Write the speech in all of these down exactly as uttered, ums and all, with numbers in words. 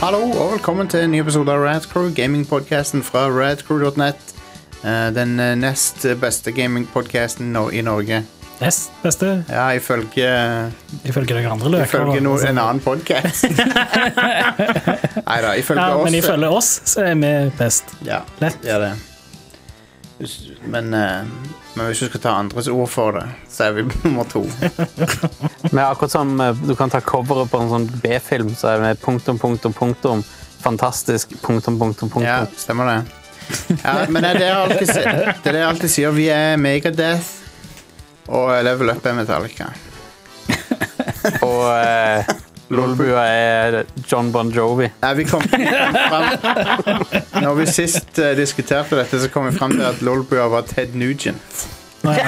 Hallo og velkommen til en ny episode av Radcrew, gamingpodcasten fra radcrew dot net. uh, Den uh, nest beste gamingpodcasten no i Norge. Nest beste? Ja, ifølge Ifølge dere andre løker. Ifølge no, en annen podcast. Neida, ifølge ja, oss. Men ifølge oss så er vi best. Ja, lett. Ja, det. Men, uh, men hvis du skal ta andres ord for det, så er vi nummer to. Men akkurat som du kan ta coveret på en sånn B-film, så er det punktum, punktum, punktum, fantastisk, punktum, punktum, punktum. Ja, stemmer det. Ja, men det er det jeg alltid, det er det jeg alltid sier. Vi er Megadeth, og Level Up er Metallica. Og eh, Lolbua er John Bon Jovi. Nei, vi kom frem. Når vi sist uh, diskuterte dette, så kom vi frem til at Lolbua var Ted Nugent. Ja.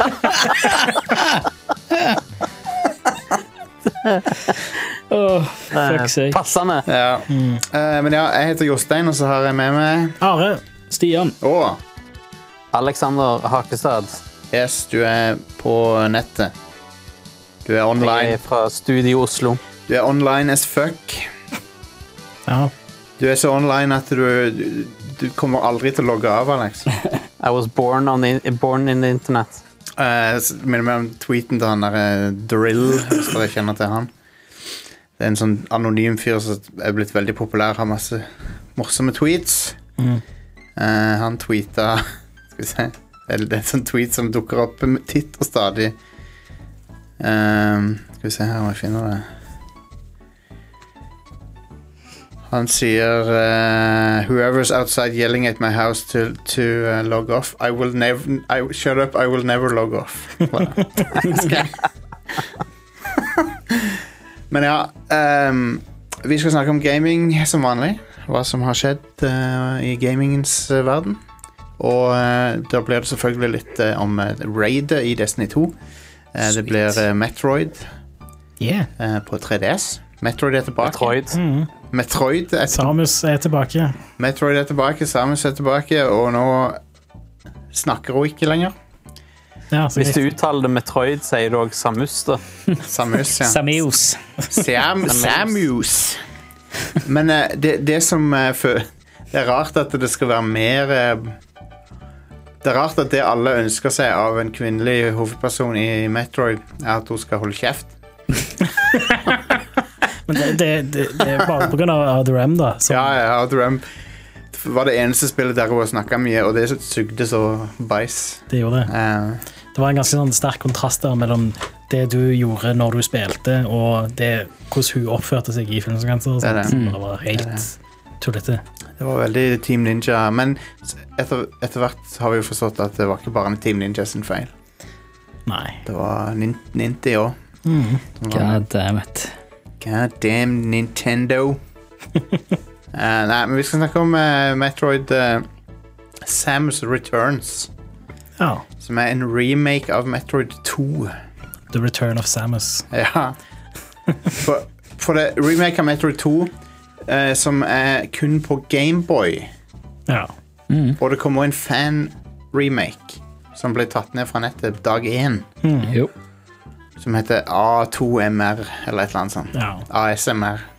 oh, fuck sake. Passende. Ja. Mm. Uh, men ja, jeg heter Jostein, og så har jeg med meg Are, Stian og Alexander Hakestad. Yes, du er på nettet. Du er online. Jeg er fra Studio Oslo. Du er online as fuck. Ja. Du er så online at du, du, du kommer aldri til å logge av, Alex. I was born, on the, born in the internet. Uh, Minner meg om tweeten til han der uh, Drill, hvis dere kjenner til han. Det er en sånn anonym fyr som er blitt veldig populær, har masse morsomme tweets. Mm. Uh, han tweeta, skal vi se, det er en sånn tweet som dukker opp titt og stadig. Um, skal vi se her om jeg finner det. Han sier uh, Whoever's outside yelling at my house to, to uh, log off, I will never I, shut up, I will never log off. Men ja, um, vi skal snakke om gaming som vanlig. Hva som har skjedd uh, i gamingens uh, verden. Og uh, da blir det selvfølgelig litt uh, om uh, Raidet i Destiny to. uh, Det blir uh, Metroid yeah. uh, på tre D S. Metroid er tilbake. Metroid. Mm. Metroid er Samus er tilbake. Metroid er tilbake, Samus er tilbake, og nå snakker hun ikke lenger. Ja, hvis du uttaler det Metroid, sier du også Samus, da. Samus, ja. Samus. Sam, Samus. Men uh, det, det som uh, for, det er rart at det skal være mer uh, Det er rart at det alle ønsker seg av en kvinnelig hovedperson i Metroid, er at hun skal holde kjeft. Men det, det, det, det er bare på grunn av Other M, da. Som... Ja, ja, Other M var det eneste spillet der hun snakket mye, og det sugde så bæs. Det gjorde det. Uh. Det var en ganske sånn sterk kontrast der mellom det du gjorde når du spilte, og det, hvordan hun oppførte seg i filmsekvenser. Det, det. det var helt tullete. Det var veldig Team Ninja, men etter, etter hvert har vi jo forstått at det var ikke bare en Team Ninja sin feil. Nei. Det var nin- Ninty også. Mm. God damn it. God damn Nintendo. uh, nei, men vi skal snakke om uh, Metroid uh, Samus Returns. Ja. Som er en remake av Metroid to. The Return of Samus. Ja. For, for det remake av Metroid to, uh, som er kun på Gameboy. Ja. Mm. Og det kommer en fan-remake som ble tatt ned fra nettet dag én. Mm. Jo. Som heter A to M R, eller et eller annet sånt. Ja. A S M R.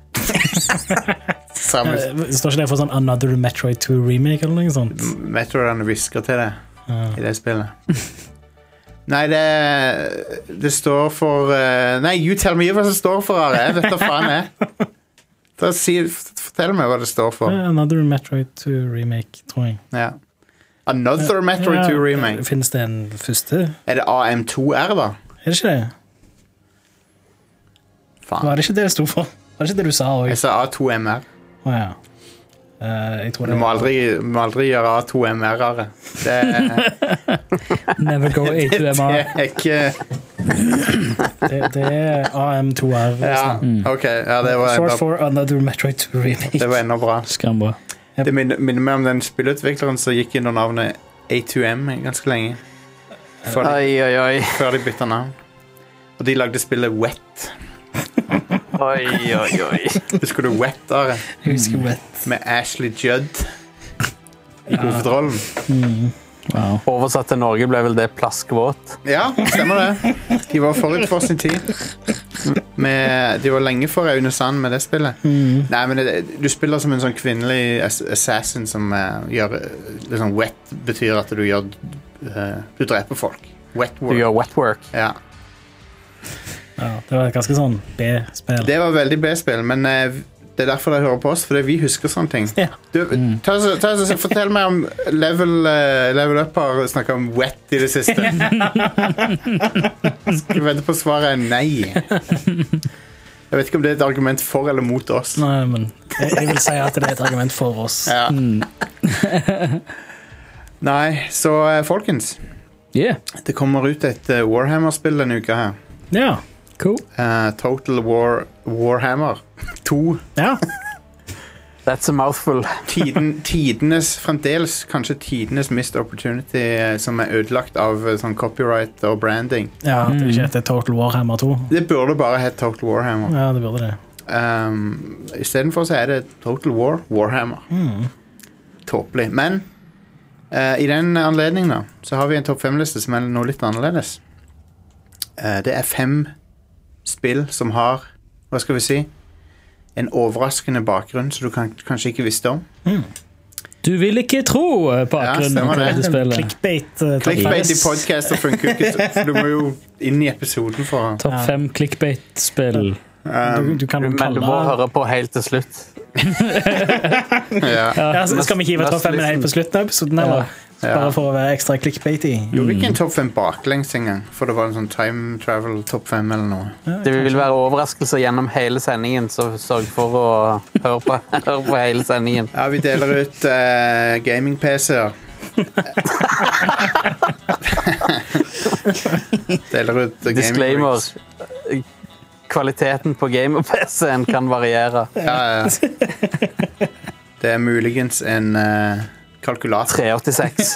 Samus. Det står ikke det for sånn Another Metroid two remake eller noe sånt? Metroiderne visker til det ja. I det spillet. Nei, det det står for uh, Nei, you tell me hva det står for, Are. Jeg vet hva faen er. Da, si, fortell meg hva det står for. Another Metroid two remake, tror jeg. Ja. Another Metroid ja, two remake. Finnes det en første? Er det A M to R da? Er det ikke det? Faen. Var det ikke det det stod for? Var det ikke det du sa også? Jeg sa A to M R. Åja. Oh, ja. uh, jeg tror det Du må aldri, må aldri gjøre A to M R-are. Det, Never go A to M R. det er ikke... det, det er A M to R. Ja, ok. Ja, det var Short enda, for Another Metroid two remake. det var enda bra. Skambra. Det minner, minner meg om den spillutvikleren som gikk inn under navnet A to M ganske lenge. Før de, Oi, oi, oi. før de bytta navn. Og de lagde spillet Wet. Oi, oi, oi. Husker du Wet, Are? Jeg husker Wet. Med Ashley Judd i hovedrollen. Mm. Wow. Oversatt til Norge ble vel det plaskvåt. Ja, stemmer det. De var forut for sin tid. med, de var lenge for Aune Sand med det spillet. Mm. Nei, men det, du spiller som en sånn kvinnelig assassin som uh, gjør liksom wet betyr at du gjør uh, du dreper folk. Wet work. Du gjør wet work. Ja. Ja, det var et ganske sånn B-spill. Det var veldig B-spill, men uh, det er derfor de hører på oss, fordi vi husker sånne ting. Ja. Du, ta, ta, ta, fortell meg om Level, uh, level Up har snakket om wet i det siste. Skal vi vente på svaret er nei. Jeg vet ikke om det er et argument for eller mot oss. Nei, men jeg, jeg vil si at det er et argument for oss. Ja. Mm. Nei, så uh, folkens, Yeah. det kommer ut et uh, Warhammer-spill denne uka her. Ja. Cool. Uh, Total War Warhammer to. Ja. That's a mouthful. Tiden, tidenes, fremdeles kanskje tidenes missed opportunity uh, som er ødelagt av uh, sånn copyright og branding. Ja, det er ikke et Total Warhammer to. Det burde bare hett Total Warhammer. Ja, det burde det. Um, I stedet for så er det Total War Warhammer. Mm. Tåpelig. Men uh, i den anledningen da, så har vi en topp fem-liste som er noe litt annerledes. Uh, det er fem spill som har, hva skal vi si, en overraskende bakgrunn som du kan, kanskje ikke visste om. Mm. Du vil ikke tro bakgrunnen stemmer på det. dette spillet. Clickbait. uh, topp Clickbait i fem. podcaster funker ikke, så så du må jo inn i episoden for å- Topp fem clickbait-spill. Du, um, du kan jo Men du må kalle... høre på helt til slutt. ja. Ja, så skal vi hive topp fem helt på slutten av episoden, eller? Ja. Bare for å være ekstra clickbaity. Gjorde ikke en topp fem baklengs en gang, for det var en sånn time travel topp fem eller noe. Det vil være overraskelser gjennom hele sendingen, så sørg for å høre på, høre på hele sendingen. Ja, vi deler ut uh, gaming-P C-er. deler ut uh, Disclaimer. gaming-rigs. Kvaliteten på gamer-P C-en kan variere. Ja, ja. Det er muligens en uh, kalkulator. tre åttiseks.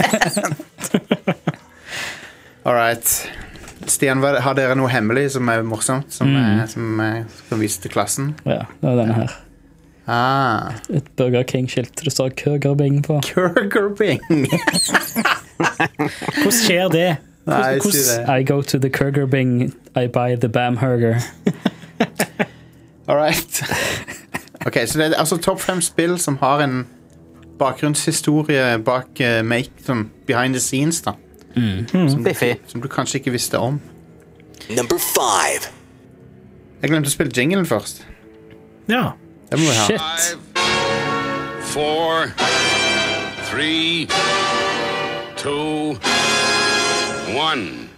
All right. Stian, hva- har dere noe hemmelig som er morsomt, som, Mm. er, som er, kan vise til klassen? Ja, det er denne her. Ah, Et Burger King-skilt. Det står Køger Bing på. Burger Bing. Hvordan skjer det? Nei, Hvordan- si det. I go to the Køger Bing, I buy the Bamburger. All right. Ok, så det er altså topp fem spill som har en bakgrunnshistorie bak uh, make, som behind the scenes da. Som, Biffy. som du kanskje ikke visste om. Number five. Jeg glemte å spille jinglen først. Ja. Det må vi ha. Shit. Five, four, three, two, one.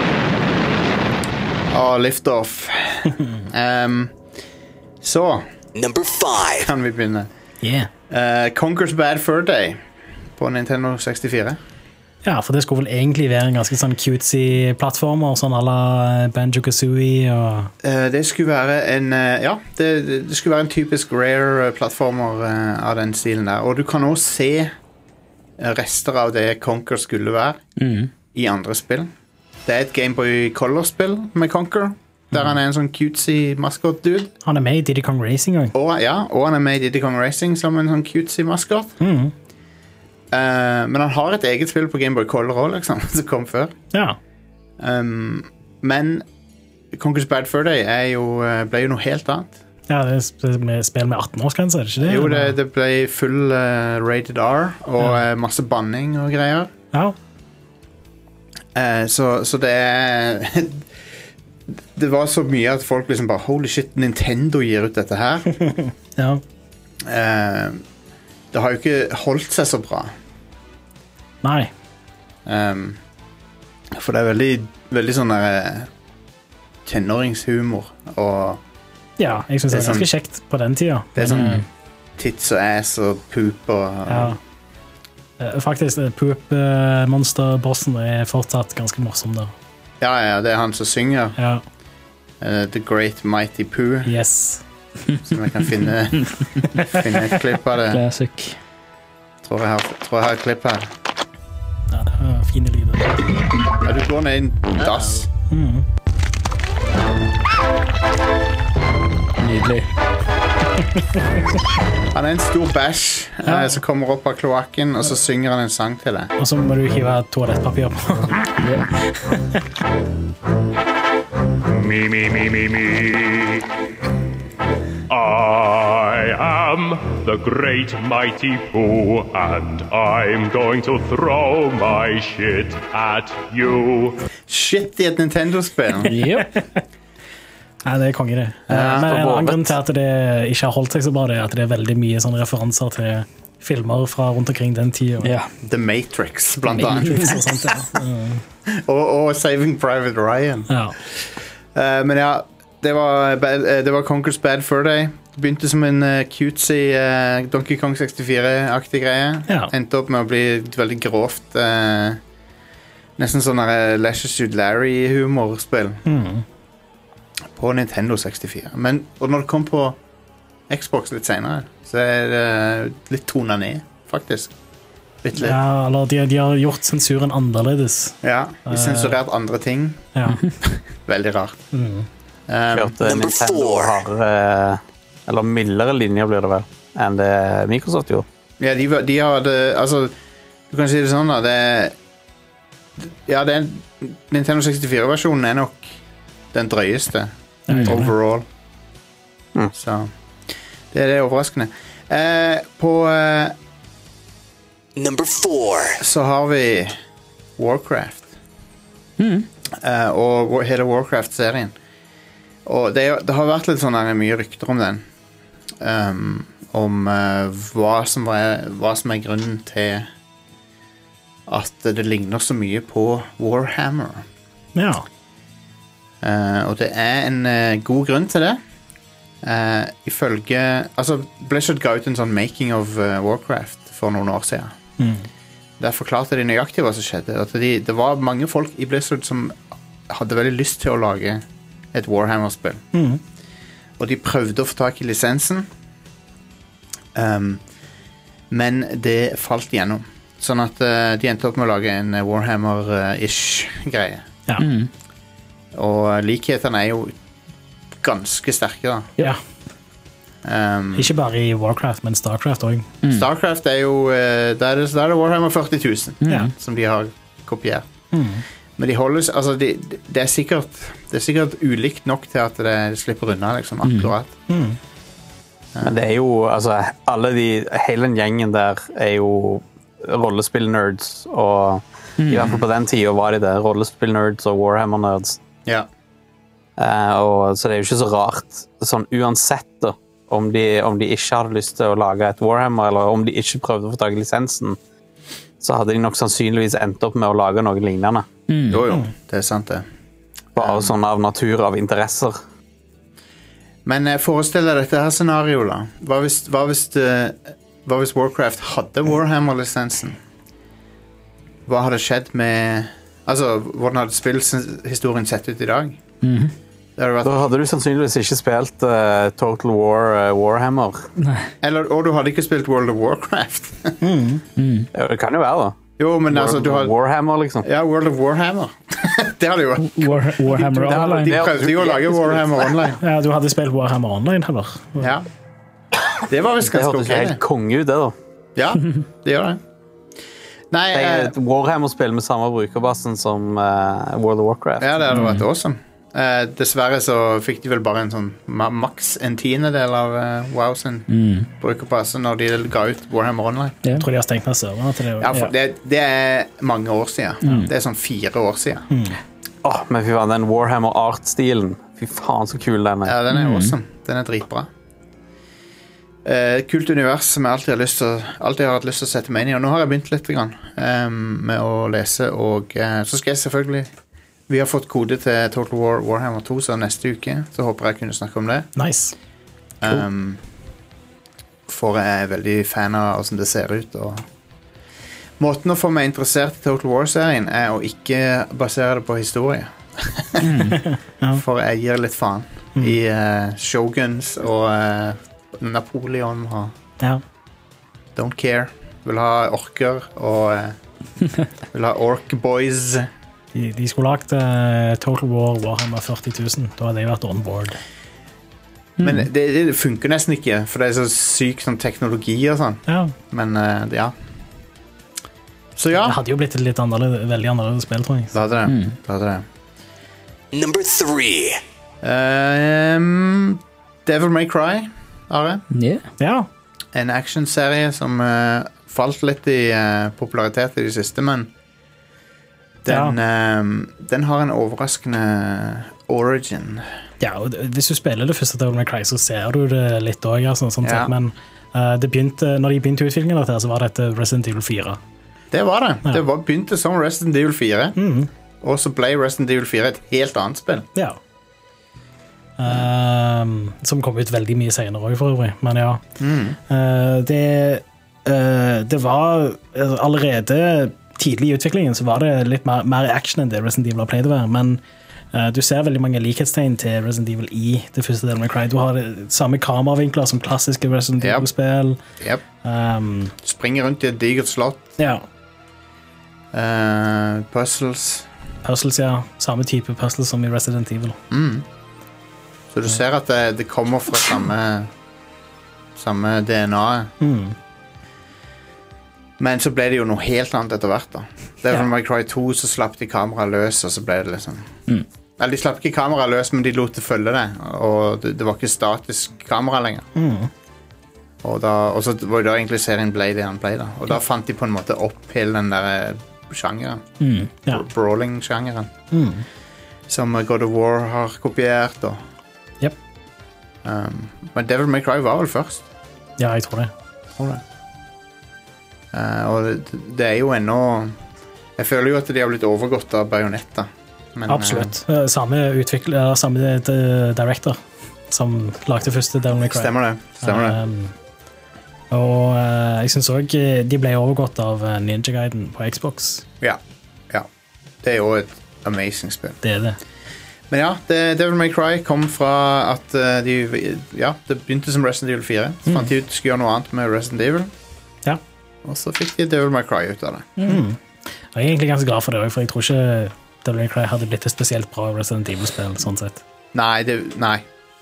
Åh, Liftoff. um, så Number five. kan vi begynne. Yeah. Uh, Conker's Bad Fur Day på Nintendo sekstifire. Ja, for det skulle vel egentlig være en ganske sånn cutesy plattformer, sånn à la Banjo-Kazooie og... Uh, det skulle være en uh, ja, det, det skulle være en typisk rare uh, plattformer uh, av den stilen der. Og du kan også se uh, rester av det Conker skulle være Mm. i andre spill. Det er et Game Boy Color-spill med Conker, der han er en sånn cutesy maskot-dude. Han er med i Diddy Kong Racing også. Og, ja, og han er med i Diddy Kong Racing som en sånn cutesy maskot. Mhm. Uh, men han har et eget spill på Game Boy Color også, liksom, som kom før. Ja. Um, men Conker's Bad Fur Day er jo, uh, ble jo noe helt annet. Ja, det er sp- med spill med atten-årsgrense, er det ikke det? Jo, det, Eller? det ble full uh, rated R og Ja. uh, masse banning og greier. Ja. Uh, så, så det er det var så mye at folk liksom bare holy shit, Nintendo gir ut dette her. Ja. uh, det har jo ikke holdt seg så bra. Nei. Um, for det er veldig, veldig sånn der uh, tenåringshumor og Ja, jeg synes det Det er er ganske sånn- kjekt på den tiden. det er sånn Mm. tits og ass og poop og Ja. Eh, Faktisk, eh, Poop-monster-bossen er fortsatt ganske morsom der. ja, ja, det er han som synger Ja, uh, The Great Mighty Pooh, yes. som jeg kan finne finne et klipp av det. Classic. Tror jeg har, tror jeg har et klipp her. Ja, det var fine lyder. Ja, du går ned i en dass. Mhm. Nydelig. Han er en stor bæsj eh, som kommer opp av kloakken, og så synger han en sang til deg. Og så må du hive toalettpapir på. Me, me, me, me, me. I am the great mighty Pooh, and I'm going to throw my shit at you. Shit i et Nintendo-spill. Yep. Ja, det er konge det. Men en annen grunn til at det ikke har holdt seg så bra, det er at det er veldig mye sånne referanser til filmer fra rundt omkring den tiden. Ja. The Matrix, blant annet. Matrix og sånt, ja. Mm. og, og Saving Private Ryan. Ja. Uh, men ja, det var, bad, uh, det var Conker's Bad Fur Day. Det begynte som en uh, cutesy uh, Donkey Kong sekstifire-aktig greie. Ja. Endte opp med å bli et veldig grovt, uh, nesten sånn der Leisure Suit Larry-humorspill. Mm. På Nintendo sekstifire. Men, og når det kom på Xbox litt senere, så er det litt tonet ned, faktisk. Litt litt. Ja, eller de, de har gjort sensuren annerledes. Ja, de sensurert andre ting. Ja. Veldig rart. Mm. Um, At Nintendo har eller mildere linjer blir det vel enn det Microsoft gjorde. ja, de, var- de hadde, altså, du kan si det sånn da, det ja, det er, Nintendo sekstifire-versjonen er nok den drøyeste overall. Mm. Så det er det overraskende. Eh, på eh, Number four. så har vi Warcraft. Eh, og wa- hele Warcraft-serien. Og det, er- det har vært litt sånn der, mye rykter om den. Um, om eh, hva, som var, hva som er grunnen til at det ligner så mye på Warhammer. Ja. Eh, og det er en eh, god grunn til det. Eh, ifølge altså Blizzard ga ut en sånn making of eh, Warcraft for noen år siden. Mm. Der forklarte de nøyaktig hva som skjedde. At de, det var mange folk i Blizzard som hadde veldig lyst til å lage et Warhammer-spill. Mm. Og de prøvde å få tak i lisensen, um, men det falt gjennom. Sånn at eh, de endte opp med å lage en eh, Warhammer-ish greie. Ja. Mm. Og likhetene er jo ganske sterke, da. Ja. Um, Ikke bare i Warcraft, men Starcraft også. Starcraft er jo uh, Da er det, da er det Warhammer førti tusen Ja. som de har kopiert. Mm. Men de holder s- altså de, det, er sikkert, det er sikkert ulikt nok til at det slipper unna, liksom. Akkurat. Mm. Men det er jo altså alle de hele den gjengen der er jo rollespill-nerds, og i hvert fall på den tiden var de det. Rollespill-nerds og Warhammer-nerds. Ja. Eh, og, så det er jo ikke så rart, sånn uansett da, om de, om de ikke hadde lyst til å lage et Warhammer, eller om de ikke prøvde å få tak i lisensen, så hadde de nok sannsynligvis endt opp med å lage noe lignende. Jo, jo. Det er sant, det. Bare sånn av natur, av interesser. Men eh, forestill deg dette her scenarioet, da. Hva hvis, hva hvis, eh, hva hvis Warcraft hadde Warhammer-lisensen? Hva hadde skjedd med Altså, hvordan hadde spillhistorien sett ut i dag? Det hadde vært Da hadde du sannsynligvis ikke spilt eh, Total War eh, Warhammer. Eller, og du hadde ikke spilt World of Warcraft. Ja, det kan jo være da. Jo, men altså, du har Warhammer, liksom. Ja, World of Warhammer. Det hadde jo vært War, Warhammer Det hadde- Online. De prøvde jo å lage Warhammer Online. Ja, du hadde spilt Warhammer Online, heller. Ja. Det var visst Det ganske hørtes ok. jo helt det. konge ut, det da. Ja, det gjør det. Nei, Det er eh, et Warhammer-spill med samme brukerbasen som eh, World of Warcraft. ja, det hadde vært awesome. Eh, dessverre så fikk de vel bare en sånn ma maks en tiendedel av eh, WoW sin brukerbase når de ga ut Warhammer Online. Ja. Jeg tror de har stengt ned serverne til det. Ja, for det, det er mange år siden. Det er sånn fire år siden. Åh, men fy faen, den Warhammer-art-stilen. Fy faen, så kul den er. Ja, den er awesome. Den er dritbra. Eh, kult univers som jeg alltid har lyst til å, alltid har hatt lyst til å sette meg inn i. Og nå har jeg begynt litt grann, em, med å lese, og eh, så skal jeg selvfølgelig Vi har fått kode til Total War Warhammer to, så neste uke så håper jeg kunne snakke om det. Nice. Um, for jeg er veldig fan av hvordan det ser ut. Og måten å få meg interessert i Total War-serien er å ikke basere det på historie. For jeg gir litt faen i uh, Shoguns og uh, Napoleon og Ja. don't care. Vil ha orker og uh, vil ha ork boys. De, de skulle lagt uh, Total War Warhammer førti tusen. Da hadde jeg vært on board. Men det, det funker nesten ikke, for det er så syk sånn teknologi og sånn. Ja. Men uh, ja. Så ja. Det hadde jo blitt et litt annerledes, veldig annerledes spill, tror jeg. Det hadde det. Det hadde det. Number three. Um, Devil May Cry, Are. Yeah. Ja. En actionserie som uh, falt litt i uh, popularitet i det siste, men den, ja. um, den har en overraskende origin. Ja, og hvis du spiller det første Devil May Cry, så ser du det litt også, altså, sånn ja. Sett, men uh, det begynte, når de begynte utviklingen av dette, så var dette Resident Evil fire. Det var det. Ja. Det var, begynte som Resident Evil fire, mm. og så ble Resident Evil fire et helt annet spill. Ja. Um, som kom ut veldig mye senere også, for øvrig, men ja. Mm. Uh, det, uh, det var allerede tidlig i utviklingen, så var det litt mer, mer action enn det Resident Evil har pleid å være, men uh, du ser veldig mange likhetstegn til Resident Evil i det første Devil May Cry. Du har det, samme kameravinkler som klassiske Resident yep. Evil-spill. Yep. Um, Springer rundt i et digert slott. Ja. Uh, puzzles. Puzzles, ja. Samme type puzzles som i Resident Evil. Mm. Så du ser at det, det kommer fra samme samme D N A. Mm. Men så ble det jo noe helt annet etter hvert da. Devil Ja. May Cry to, så slapp de kameraet løs, og så ble det liksom... Mm. Eller de slapp ikke kameraet løs, men de lot det følge det, og det, det var ikke statisk kamera lenger. Mm. Og, da, og så var det da egentlig serien ble det han ble da. Og da fant de på en måte opp hele den der sjangeren. Mm. Ja. Brawling-sjangeren. Mm. Som God of War har kopiert, og... Yep. Um, men Devil May Cry var vel først. Ja, jeg tror det. Tror det. Uh, og det, det er jo ennå jeg føler jo at de har blitt overgått av Bayonetta, men, absolutt, uh, samme utvikler, samme director som lagde første Devil May Cry. Stemmer det, stemmer det. Um, og uh, jeg synes også de ble overgått av Ninja Gaiden på Xbox. Ja, ja. Det er jo et amazing spill. Det er det. Men ja, det, Devil May Cry kom fra at uh, de, ja, det begynte som Resident Evil fire, så fant de ut skulle gjøre noe annet med Resident Evil. Ja. Og så fikk de Devil May Cry ut av det. Mm. Jeg er egentlig ganske glad for det, for jeg tror ikke Devil May Cry hadde blitt et spesielt bra Resident Evil-spill, sånn sett. Nei, det, nei.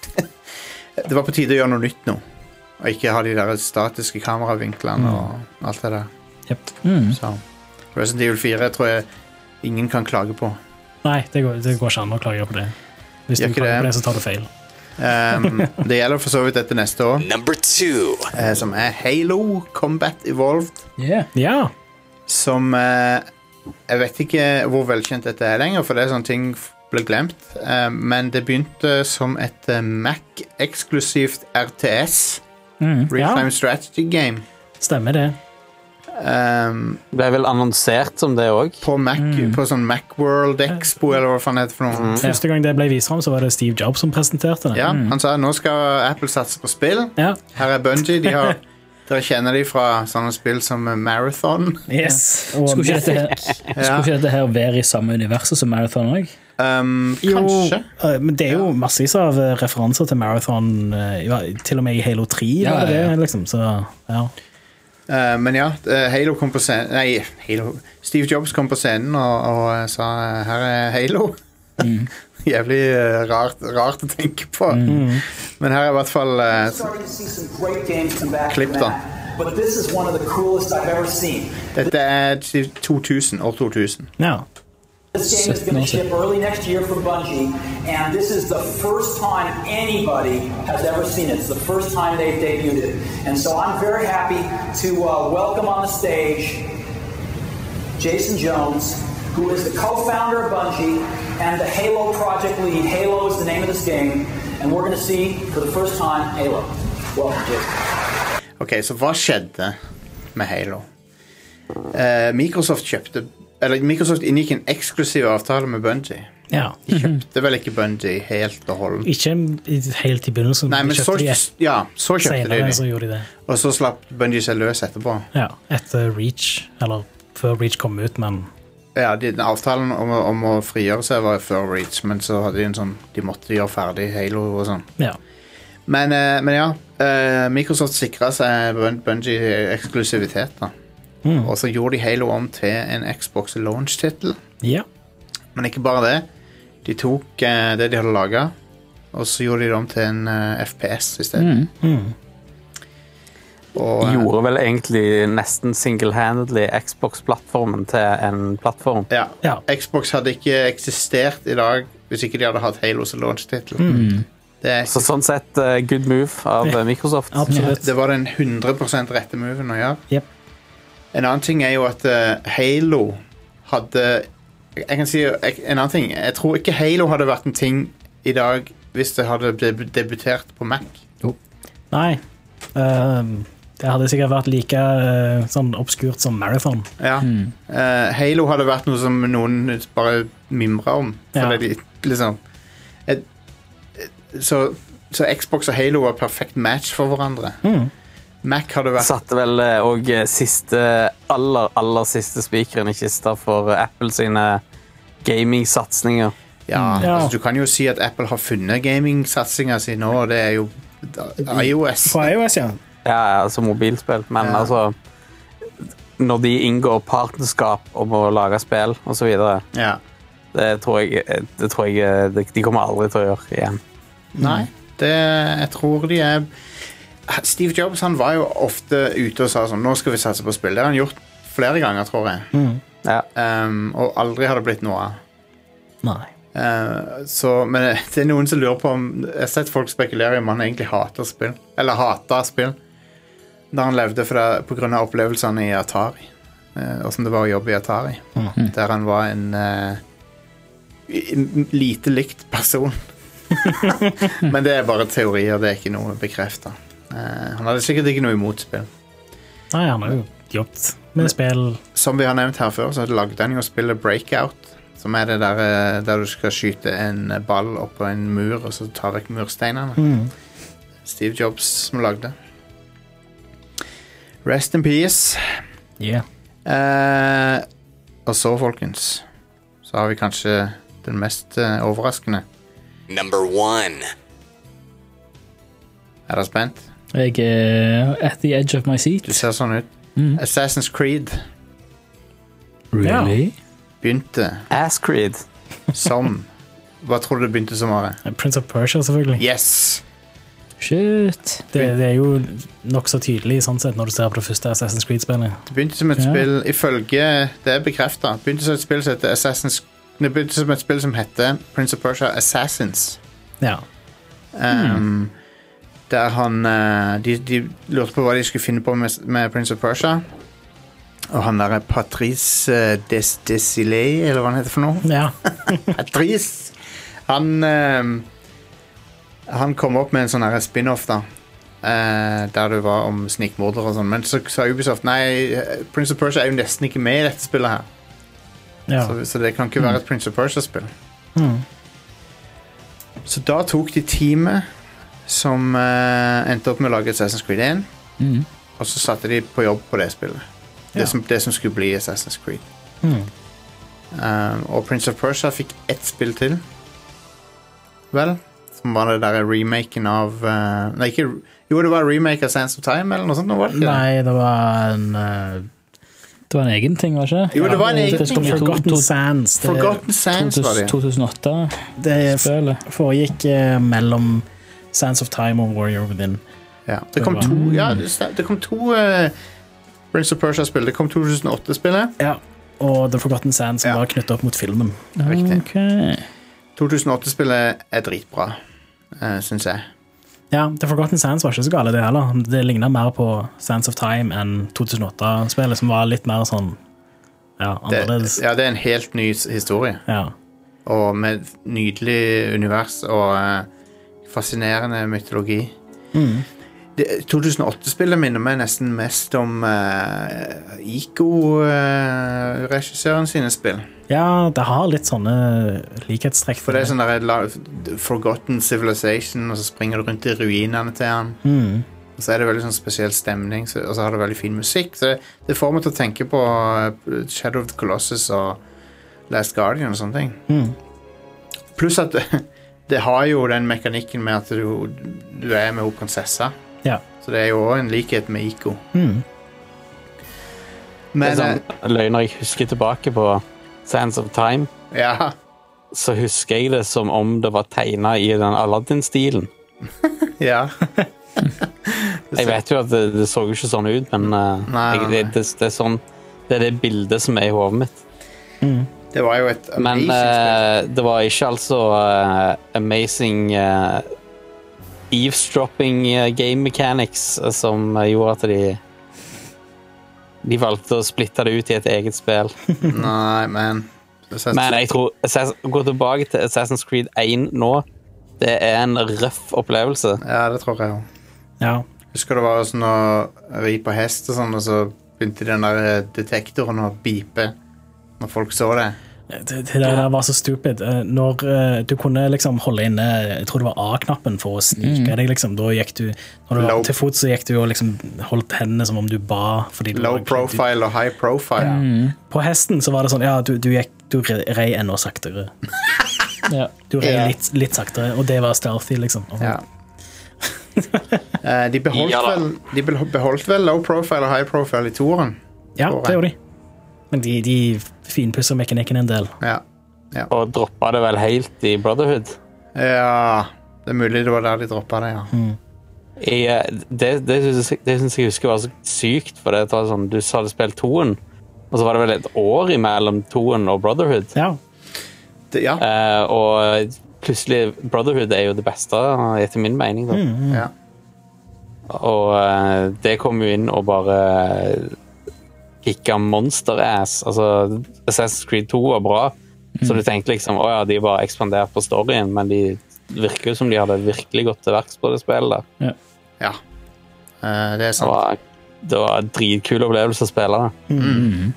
Det var på tide å gjøre noe nytt nå, og ikke ha de der statiske kameravinklene Mm. og alt det der. Yep. Mm. Så Resident Evil fire tror jeg ingen kan klage på. Nei, det går, det går ikke an å klage på det. Hvis du Gjør ikke klager det. på det, så tar du feil. Um, det gjelder for så vidt dette neste år, Number two. eh, som er Halo Combat Evolved, Yeah. Ja, som eh, jeg vet ikke hvor velkjent dette er lenger, for det er sånne ting f- ble glemt, eh, men det begynte som et eh, Mac-eksklusivt R T S, Mm. Real-Time Strategy Game, stemmer det. um, Det ble vel annonsert som det også. på Mac, på sånn Macworld Expo, eller hva faen det heter for noe. Første gang det ble vist fram, så var det Steve Jobs som presenterte det. Ja, han sa nå skal Apple satse på spill. Ja. Her er Bungie, de har dere kjenner de fra sånne spill som Marathon. Yes. Og Skulle ikke dette her, skulle ikke dette her være i samme universet som Marathon også? Um, Jo, kanskje. eh, men det er jo massevis av eh, referanser til Marathon, eh, ja, til og med i Halo tre, Ja, var det ja, ja. det, liksom, så ja. Uh, men ja, uh, Halo kom på scenen Nei, Halo. Steve Jobs kom på scenen og, og uh, sa uh, her er Halo. Jævlig uh, rart, rart å tenke på. Men her er i hvert fall uh, Starting to see some great games come back Klipp from da. that. But this is one of the coolest I've ever seen. Dette er to tusen, år to tusen. Ja. This game is going to ship early next year from Bungie, and this is the first time anybody has ever seen it. It's the first time they've debuted it. And so I'm very happy to uh, welcome on the stage Jason Jones, who is the co-founder of Bungie and the Halo project lead. Halo is the name of this game, and we're going to see, for the first time, Halo. Welcome, Jason. Ok, så hva skjedde med Halo? Uh, Microsoft kjøpte Eller Microsoft inngikk en eksklusiv avtale med Bungie. ja. De kjøpte vel ikke Bungie helt og holdent. Ikke helt i begynnelsen. Nei, men de så, kjøpte de et- ja, så kjøpte de senere, så de. gjorde de det. Og så slapp Bungie seg løs etterpå. Ja, etter Reach, eller før Reach kom ut, men Ja, de, den avtalen om, å- om å frigjøre seg var før Reach, men så hadde de en sånn de måtte gjøre ferdig Halo og sånn. ja. Men, eh, men ja, eh, Microsoft sikret seg Bun- Bungie eksklusivitet da. Mm. Og så gjorde de Halo om til en Xbox launch-titel. Ja. Men ikke bare det. De tok eh, det de hadde laget, og så gjorde de det om til en eh, F P S i stedet. Mm. Og, Gjorde vel egentlig nesten single-handedly Xbox-plattformen til en plattform. ja. Ja. Xbox hadde ikke eksistert i dag hvis ikke de hadde hatt Halo som launch-titel. Mm. Det, er- Så sånn sett, uh, good move av uh, Microsoft. Absolutt. det var den hundre prosent rette moven å gjøre. Jep. En annen ting er jo at uh, Halo hadde Jeg kan si en annen ting. Jeg tror ikke Halo hadde vært en ting i dag hvis det hadde deb- debutert på Mac. Nei. Ehm, det hadde sikkert vært like eh, sånn obskurt som Marathon. Ja. Eh, Halo hadde vært noe som noen bare mimret om. Ja. Fordi de, liksom, et, et, så, så Xbox og Halo var perfekt match for hverandre. Mm. Mac hadde vært Satte vel òg siste, aller, aller siste spikeren i kista for uh, Apple sine gaming-satsinger. Ja, Ja. altså, du kan jo si at Apple har funnet gaming-satsinga si nå, og det er jo iOS. På iOS, ja. Ja, altså mobilspill, men Ja. altså når de inngår partnerskap om å lage spill og så videre, Ja. det tror jeg, det tror jeg det, de kommer aldri til å gjøre igjen. Nei, det, jeg tror de er Steve Jobs han var jo ofte ute og sa sånn, nå skal vi satse på spill. Det har han gjort flere ganger, tror jeg. Mm. Ja. Um, og aldri har det blitt noe av. Nei. Uh, så, men det er noen som lurer på om jeg har sett folk spekulere om han egentlig hater spill. Eller hater spill. Da han levde for det, på grunn av opplevelsene i Atari. Uh, og som det var å jobbe i Atari. Mhm. Der han var en uh, i- lite likt person. Men det er bare teorier, det er ikke noe bekreftet. Uh, han hadde sikkert ikke noe imot spill. Nei, han har jo jobbet med spill. Som vi har nevnt her før, så lagde han jo spillet Breakout. Som er det der, eh, der du skal skyte en ball opp på en mur, og så ta vekk mursteinene. Mm. Steve Jobs som lagde. Rest in peace. Yeah. Eh, og så, folkens, så har vi kanskje den mest eh, overraskende. Number one. Er dere spent? Jeg er at the edge of my seat. Du ser sånn ut. Mm. Assassin's Creed Really? begynte Ass Creed. som Hva tror du det begynte som, Are? Prince of Persia, selvfølgelig. Yes! Shit. Det, det er jo nokså tydelig sånn sett når du ser på det første Assassin's Creed-spillet. Det begynte som et Ja. spill ifølge Det er bekreftet. Det begynte som et spill som heter Assassin's Det begynte som et spill som heter Prince of Persia Assassins. Ja. Um, Der han eh, de, de lurte på hva de skulle finne på med, med Prince of Persia. Og han der er Patrice eh, Des Desilets, eller hva han heter for noe. ja. Patrice! Han eh, Han kom opp med en sånn her spin-off, da. eh, der det var om snikmordere og sånn. Men så sa Ubisoft nei, Prince of Persia er jo nesten ikke med i dette spillet her. ja. Så, så det kan ikke være et Prince of Persia-spill. Mm. Så da tok de teamet som eh, endte opp med å lage Assassin's Creed one, Mm. og så satte de på jobb på det spillet. Det, Ja. som, det som skulle bli Assassin's Creed. Mm. Um, og Prince of Persia fikk ett spill til. Vel? Som var det der remaken av eh, Nei, ikke Jo, det var remake av Sands of Time, eller noe sånt. Nå var det ikke det? Nei, det var en uh, Det var en egen ting, var det ikke? Jo, det var en egen Det ting. kom i to- Forgotten to- Sands. Det, Forgotten Sands var det. to tusen og åtte-spillet. det foregikk eh, mellom Sands of Time og Warrior Within. Ja. Det kom to, ja, det stem- det kom to eh, Prince of Persia-spill. Det kom to tusen og åtte-spillet. Ja. Og The Forgotten Sands som Ja. var knyttet opp mot filmen. Riktig. Ok. to tusen og åtte-spillet er dritbra, uh, syns jeg. Ja, The Forgotten Sands var ikke så gale det heller. Det lignet mer på Sands of Time enn to tusen og åtte-spillet, som var litt mer sånn ja, Det, annerledes. ja, det er en helt ny s- historie. Ja. Og med et nydelig univers og eh, fascinerende mytologi. Mm. Det- to tusen og åtte-spillet minner meg nesten mest om uh, Ico-regissøren sine spill. ja, det har litt sånne likhetstrekk. For det er sånn der la- Forgotten Civilization, og så springer du rundt i ruinene til han. Mm. Og så er det veldig sånn spesiell stemning, så, og så har det veldig fin musikk. Så det, det får meg til å tenke på eh, Shadow of the Colossus og Last Guardian og sånne ting. Mm. Pluss at det har jo den mekanikken med at du, du er med henne prinsessa. Ja. Så det er jo også en likhet med Ico. Mm. Det Men er sånn, løy, når jeg husker tilbake på Sands of Time, eh, ja, så husker jeg det som om det var tegnet i den Aladdin-stilen. ja. Jeg vet jo at det, det så jo ikke sånn ut, men uh, Nei, jeg, nei, det, nei. det, det er sånn det er det bildet som er i hodet mitt. Det var jo et Men amazing uh, det var ikke altså uh, amazing uh, eavesdropping uh, game mechanics uh, som uh, gjorde at de de valgte å splitte det ut i et eget spill. spill. Nei, men Men jeg tror Assassin, gå tilbake til Assassin's Creed one nå. Det er en røff opplevelse. Ja, det tror jeg også. Ja. Husker det var sånn å ri på hest og sånn, og så begynte den der detektoren å bipe når folk så det. Det, det der var så stupid. Eh, Når eh, du kunne liksom holde inne, jeg tror det var A-knappen for å snike deg, liksom. Da gikk du, når du Low- var til fot, så gikk du og liksom holdt hendene som om du ba. Fordi du Low var- profile og high profile. Du, på hesten så var det sånn, ja, du, du, gikk, du rei enda saktere. Ja. Du rei Ja. litt, litt saktere, og det var stealthy, liksom. Og, Ja. Eh, de, beholdt Ja da. vel, de beh- beholdt vel low profile og high profile i toren. ja, det gjorde de. Men de, de finpusser mekanikken en del. Ja. Og droppa det vel helt i Brotherhood. ja, det er mulig det var der de droppet det, ja. Jeg, eh, det det syns jeg, det synes jeg husker var så sykt, for det var sånn, du hadde spilt toen, og så var det vel et år imellom toen og Brotherhood. Ja, Det, ja. Eh, og plutselig, Brotherhood er jo det beste, etter min mening. Da. ja. Og eh, det kom jo inn og bare kicka monster-ass. Altså, Assassin's Creed two var bra, så du tenkte liksom, åja, de bare ekspanderte på storyen, men de virker jo som de hadde virkelig gått til verks på det spillet der. ja. Eh, det er Det sant. var, det var en dritkul opplevelse å spille det.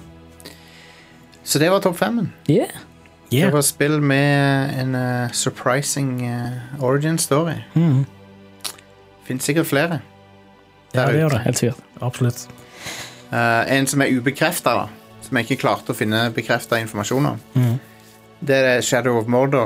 Så det var topp femmen. Yeah. Det yeah. var spill med en eh, surprising eh, origin story. Mm. Finns sikkert flere. Ja, Der det gjør ute. det, helt sikkert. Absolutt. Eh, en som er ubekreftet da, som jeg ikke klarte å finne bekreftet informasjon om. Mhm. Det er Shadow of Mordor.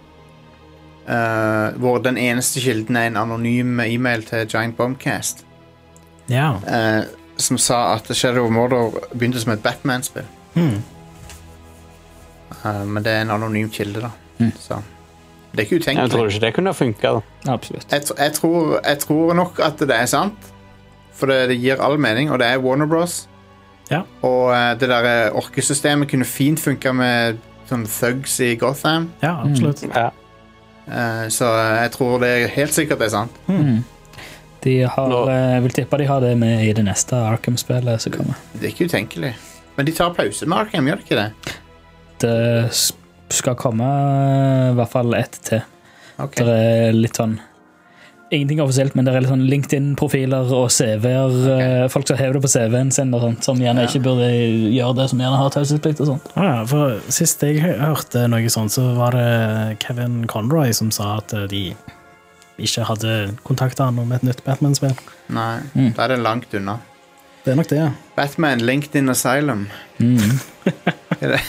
Eh, hvor den eneste kilden er en anonym e-mail til Giant Bombcast. Ja. eh, som sa at Shadow of Mordor begynte som et Batman-spill. Mhm. Eh, men det er en anonym kilde da. Så det er ikke Jeg tror utenkelig. ikke det kunne funka. Absolutt. Jeg, tr- jeg, tror, jeg tror nok at det er sant. For det, det gir all mening, og det er Warner Bros. Ja. Og eh, det der eh, orkesystemet kunne fint funka med sånn thugs i Gotham. Ja, absolutt. Ja. Eh, så eh, jeg tror det er helt sikkert det er sant. De har, Nå- jeg vil tippe de har det med i det neste Arkham-spillet som kommer. Det er ikke utenkelig. Men de tar pause med Arkham, gjør de ikke det? Det s- skal komme i hvert fall ett til. Ok. Det er litt sånn ingenting offisielt, men det er litt sånn LinkedIn-profiler og C V-er. eh, Folk som hever det på C V-en sin, og sånt, som gjerne Ja. ikke burde gjøre det, som gjerne har taushetsplikt og sånt. Ah, ja, for sist jeg hø- hørte noe sånt, så var det Kevin Conroy som sa at eh, de ikke hadde kontaktet han om et nytt Batman-spill. Nei, Mm. da er det langt unna. Det er nok det, ja. Batman, LinkedIn Asylum. Mm. Er det?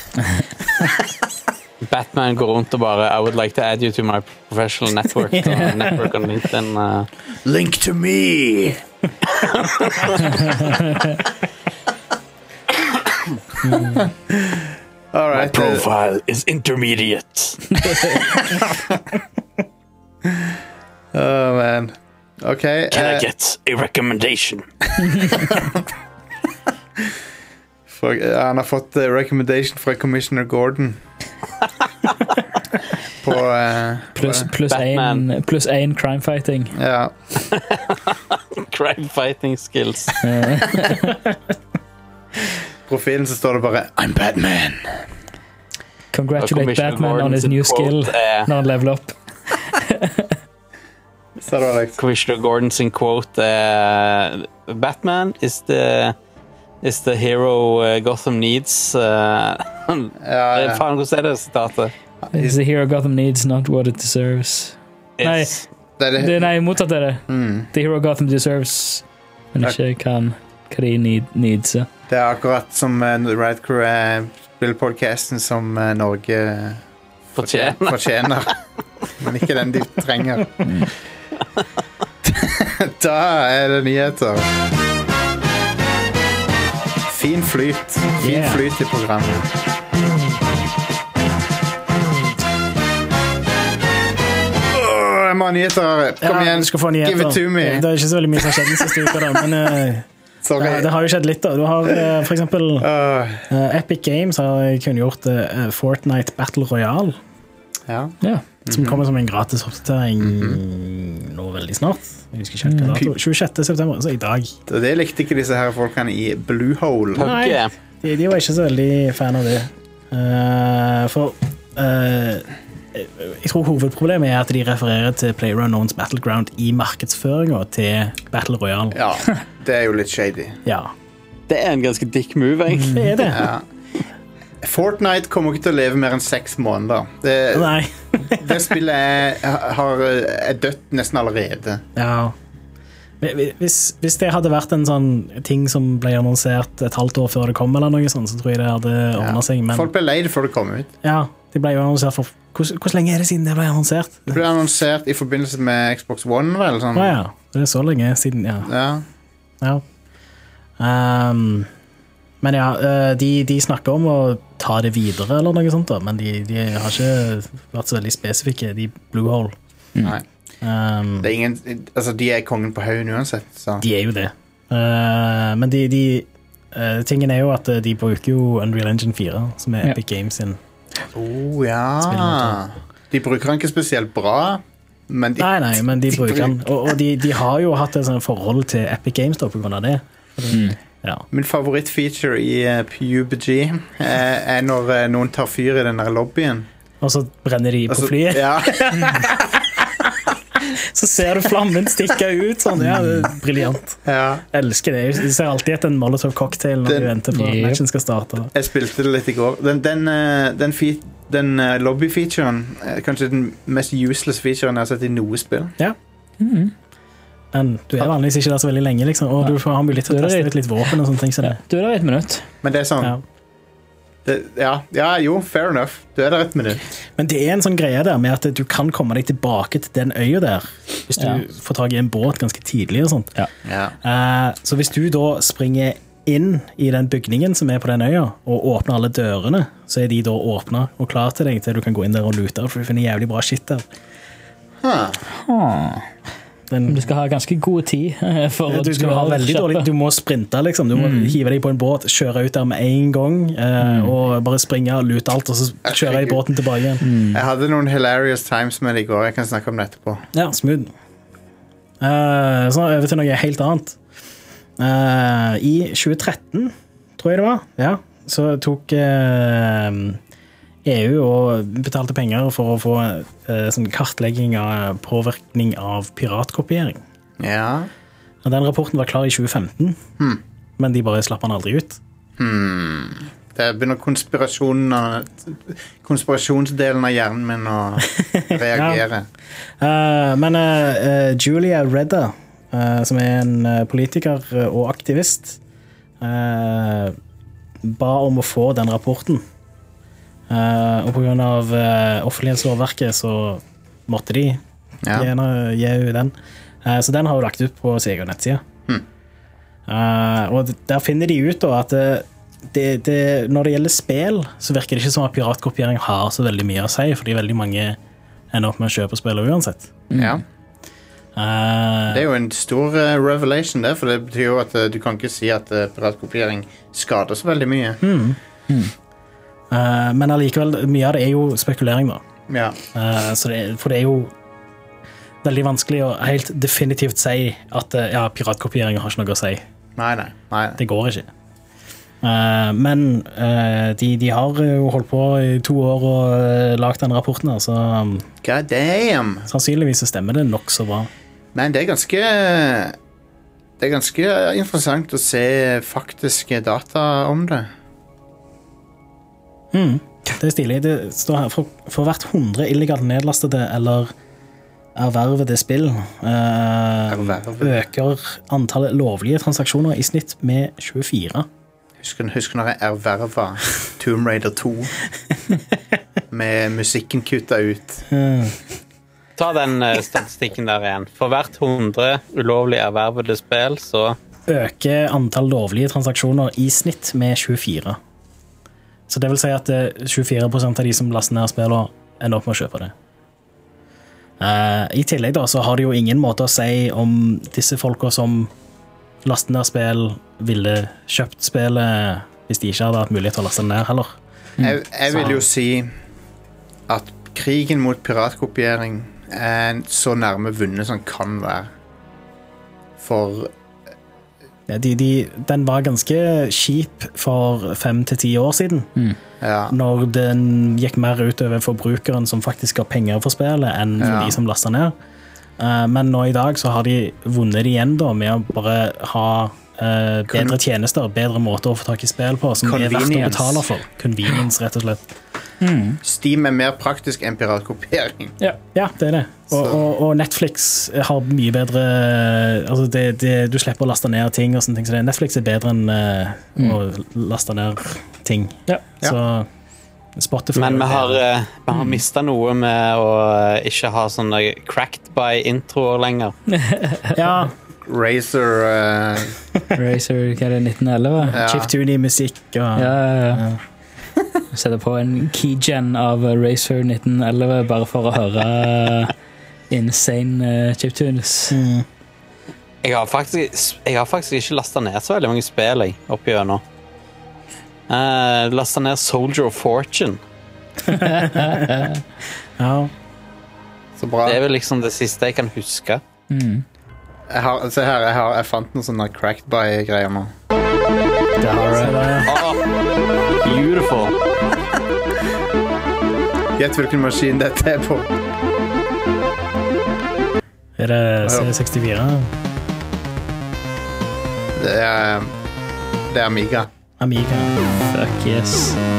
Batman går rundt og bare I would like to add you to my professional network. Og network on LinkedIn. Uh, Link to me! All right. profile is intermediate. Oh, man. Ok. Can I eh, get a recommendation? for, eh, han har fått eh, recommendation fra Commissioner Gordon. På eh, Pluss på- plus Batman. én plus én crime fighting. Ja. Crime fighting skills. Profilen så står det bare I'm Batman. Congratulate Commissioner Batman on Gordon his sin new quote skill er- når han leveler opp. Så det var Alex. Commissioner Gordon sin quote er Batman is the is the hero uh, Gotham needs. Uh, Ja, ja. Faen, hvordan er det sitatet? Is the hero Gotham needs not what it deserves. Nei, It's- Det er det. det, nei motsatt er det. Mm. The hero Gotham deserves, men ikke kan hva de need, needs. ja. Det er akkurat som uh, Rad Crew er spillpodcasten som uh, Norge Fortjener. fortjener. Men ikke den de trenger. Da er det nyheter. Fin flyt. Fin Yeah. flyt i programmet. Åh, jeg vi ha nyheter. Kom Ja, igjen, du skal få nyheter. give it to me. Det er ikke så veldig mye som har skjedd den siste uka, da, men eh, Sorry. det, det har jo skjedd litt. Da. Du har eh, for eksempel Uh, eh, Epic Games har kunngjort uh, Fortnite Battle Royale, ja. Ja. som kommer som en gratis oppdatering nå veldig snart. Jeg husker ikke helt hva dato. tjuesjette september, altså i dag. Det det likte ikke disse her folkene i Bluehole. Pugge. De, de var ikke så veldig fan av det. Eh, for eh, jeg tror hovedproblemet er at de refererer til PlayerUnknown's Battleground i markedsføringen til Battle Royale. Ja, det er jo litt shady. Ja, Det er en ganske dick move, egentlig. det er det. Ja. Fortnite kommer ikke til å leve mer enn seks måneder. Det, Nei. det spillet er, har, er dødt nesten allerede. Ja. Hvis, hvis det hadde vært en sånn ting som ble annonsert et halvt år før det kom, eller noe sånt, så tror jeg det hadde ordnet seg. Men Folk ble lei det før det kom ut. ja, det ble jo annonsert for hvor, hvor lenge er det siden det ble annonsert? Det ble annonsert i forbindelse med Xbox One, vel? Sånn. Å ja, det er så lenge siden, ja. Ja. Ja. Um, men ja, eh, de, de snakker om å ta det videre eller noe sånt da, men de, de har ikke vært så veldig spesifikke, de Bluehole. Nei. Um, Det er ingen, altså, de er kongen på haugen uansett. Så. de er jo det. Eh, men de, de eh, tingen er jo at de bruker jo Unreal Engine fire, som er Ja. Epic Games sin. Oh, ja. Spillmotor. De bruker den ikke spesielt bra, men de, Nei, nei, men de bruker den. Og, og de, de har jo hatt et sånt forhold til Epic Games da, på grunn av det. Ja. Min favorittfeature i uh, P U B G uh, er når uh, noen tar fyr i den der lobbyen. Og så brenner de på Altså, flyet. ja. Så ser du flammen stikke ut sånn. Ja, det er briljant. Ja. Jeg elsker det. Du ser alltid etter en Molotov cocktail når Den- du venter på at Yep. matchen skal starte. Jeg spilte det litt i går. Den, den, uh, den, fe- den uh, lobby-featuren er kanskje den mest useless featuren jeg har sett i noe spill. Ja. Men du er vanligvis ikke der så veldig lenge, liksom. Og du får ha mulighet til å Du er teste der- ut litt våpen og sånne ting. Så det. Du er der i et minutt. Men det er sånn Ja. det, ja, ja, jo, fair enough. Du er der et minutt. Men det er en sånn greie der med at du kan komme deg tilbake til den øya der hvis du Ja. får tag i en båt ganske tidlig og sånt. Ja. Ja. Eh, så hvis du da springer inn i den bygningen som er på den øya, og åpner alle dørene, så er de da åpna og klar til deg til du kan gå inn der og lute, for du finner jævlig bra shit der. Ah. Den, Du skal ha ganske god tid eh, for du, å du, skal har være veldig kjappe. dårlig, du må sprinte, liksom. Du må hive deg på en båt, kjøre ut der med en gang, eh, og bare springe og lute alt, og så kjøre i båten tilbake igjen. Jeg hadde noen hilarious times med det i går. Jeg kan snakke om det etterpå. Ja, smooth. Eh, så over til noe helt annet. Eh, I tjue tretten, tror jeg det var, ja, så tok eh, E U og betalte penger for å få eh, sånn kartlegging av påvirkning av piratkopiering. Ja. Og den rapporten var klar i tjue femten, Hmm. men de bare slapp den aldri ut. Hmm. Det begynner konspirasjonen av- konspirasjonsdelen av hjernen min å reagere. Eh, men eh, Julia Redda, eh, som er en eh, politiker og aktivist, eh, ba om å få den rapporten. Eh, og på grunn av eh, offentlighetslovverket så måtte de Ja. gi henne- gi henne den. Eh, så den har hun lagt ut på sin egen nettside. Hmm. Eh, og der finner de ut da at det, det, det, når det gjelder spill, så virker det ikke som at piratkopiering har så veldig mye å si, fordi veldig mange ender opp med å kjøpe spillet uansett. Ja. Eh, Det er jo en stor eh, revelation, det, for det betyr jo at eh, du kan ikke si at uh, piratkopiering skader så veldig mye. eh, men allikevel, mye av det er jo spekulering, da. Ja. Eh, så det, for det er jo veldig vanskelig å helt definitivt si at eh, ja, piratkopiering har ikke noe å si. Nei, nei. nei. Det går ikke. Eh, men eh, de, de har jo holdt på i to år og uh, lagt den rapporten her, så um, God damn! sannsynligvis så stemmer det nok så bra. Men det er ganske Det er ganske interessant å se faktiske data om det. Mm, det er stilig. Det står her for, for hvert hundre illegalt nedlastede eller ervervede spill eh, Ervervede. øker antallet lovlige transaksjoner i snitt med tjuefire. Husker, husker når jeg erverva Tomb Raider to med musikken kutta ut. Ta den eh, statistikken der igjen. For hvert hundre ulovlig ervervede spill, så Øker antall lovlige transaksjoner i snitt med tjuefire. Så det vil si at eh, tjuefire prosent av de som laster ned spillene ender opp med å kjøpe det. Uh, I tillegg da, så har de jo ingen måte å si om disse folka som laster ned spill ville kjøpt spillet hvis de ikke hadde hatt mulighet til å laste det ned heller. Mm. Jeg, jeg vil jo si at krigen mot piratkopiering er så nærme vunnet som kan være. For ja, de, de, den var ganske kjip for fem til ti år siden. Mm. Ja. Når den gikk mer ut over forbrukeren som faktisk har penger for spillet enn for ja. de som laster ned. Uh, men nå i dag så har de vunnet det igjen da, med å bare ha uh, bedre tjenester, bedre måter å få tak i spill på, som er verdt å betale for. Convenience, rett og slett. Mm. Steam er mer praktisk enn piratkopiering. Ja, ja det er det. Og, og, og Netflix har mye bedre altså det, det, du slipper å laste ned ting og sånne ting, så det, Netflix er bedre enn uh, mm. å laste ned ting. Ja. Så Spotify Men vi har, uh, vi har mistet noe med å ikke ha sånne cracked by introer lenger. Ja. Razer uh... Razer, hva er det, nitten elleve? Ja. Chiptune i musikk og ja, ja, ja. Setter på en keygen av Razer nitten elleve bare for å høre insane uh, chiptunes. Mm. Jeg har faktisk jeg har faktisk ikke lastet ned så veldig mange spill jeg, oppi gjennom. Uh, lastet ned Soldier of Fortune. Ja. Så bra. Det er vel liksom det siste jeg kan huske. Mm. Jeg har, se her, jeg, har, jeg fant noen sånne cracked by-greier nå. Det har du det. Oh, beautiful. Gjett hvilken maskin dette er på. Er det C sekstifire? Det er Det er Amiga. Amiga. Fuck yes.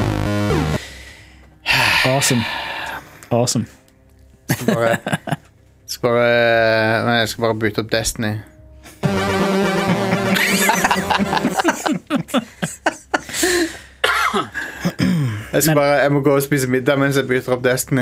Awesome. Awesome. Skal bare, skal bare Nei, jeg skal bare bytte opp Destiny. Jeg skal bare Jeg må gå og spise middag mens jeg bytter opp Destiny.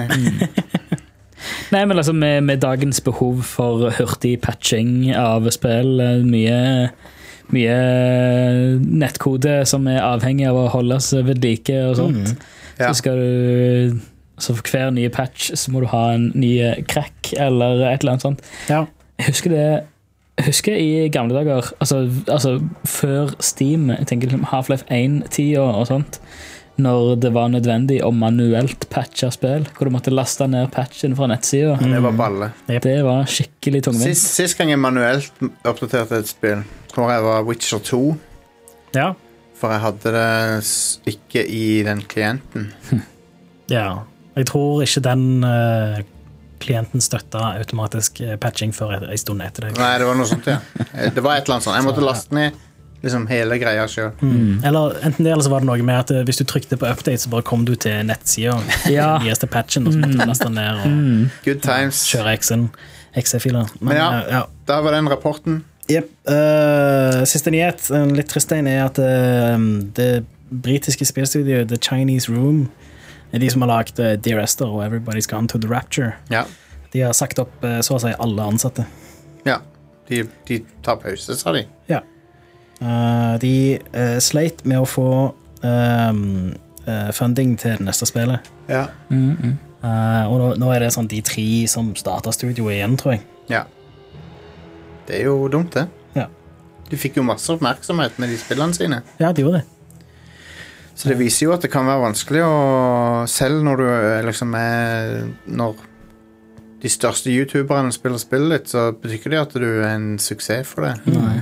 Nei, men altså med, med dagens behov for hurtig patching av spill, mye mye nettkode som er avhengig av å holdes ved like og sånt, mm. ja. så skal du så for hver nye patch så må du ha en ny crack eller et eller annet sånt. Ja. Jeg husker det jeg husker i gamle dager, altså, altså før Steam, jeg tenker Half-Life one-tida og sånt, når det var nødvendig å manuelt patche spill, hvor du måtte laste ned patchen fra nettsida. Mm. Det var balle. Det var skikkelig tungvint. Sist, sist gang jeg manuelt oppdaterte et spill, tror jeg var Witcher to. Ja. For jeg hadde det ikke i den klienten. Hm. Ja. Jeg tror ikke den uh, klienten støttet automatisk patching før en stund etter det. Nei, det var noe sånt, ja. Det var et eller annet sånt. Jeg måtte laste ned liksom hele greia selv. Mm. Eller enten det, eller så var det noe med at hvis du trykte på update, så bare kom du til nettsida ja. den nyeste patchen, og så måtte du laste ned og mm. Good times. Kjøre X E-filer. Men, Men ja, ja, da var den rapporten. Yep. Uh, siste nyhet, en litt trist en, er at uh, det britiske spillstudioet The Chinese Room er de som har lagt uh, Dear Esther og Everybody's Gone to the Rapture. Ja. De har sagt opp uh, så å si alle ansatte. Ja, de, de tar pause, sa de. Ja. Uh, de uh, sleit med å få um, uh, funding til det neste spillet. Ja. Mm, mm. Uh, og nå, nå er det sånn de tre som starter studioet igjen, tror jeg. Ja. Det er jo dumt, det. Ja. De fikk jo masse oppmerksomhet med de spillene sine. Ja, de gjorde det. Så det viser jo at det kan være vanskelig å selv når du liksom er når de største youtuberne spiller spillet litt, så betyr ikke det at du er en suksess for det. Nei.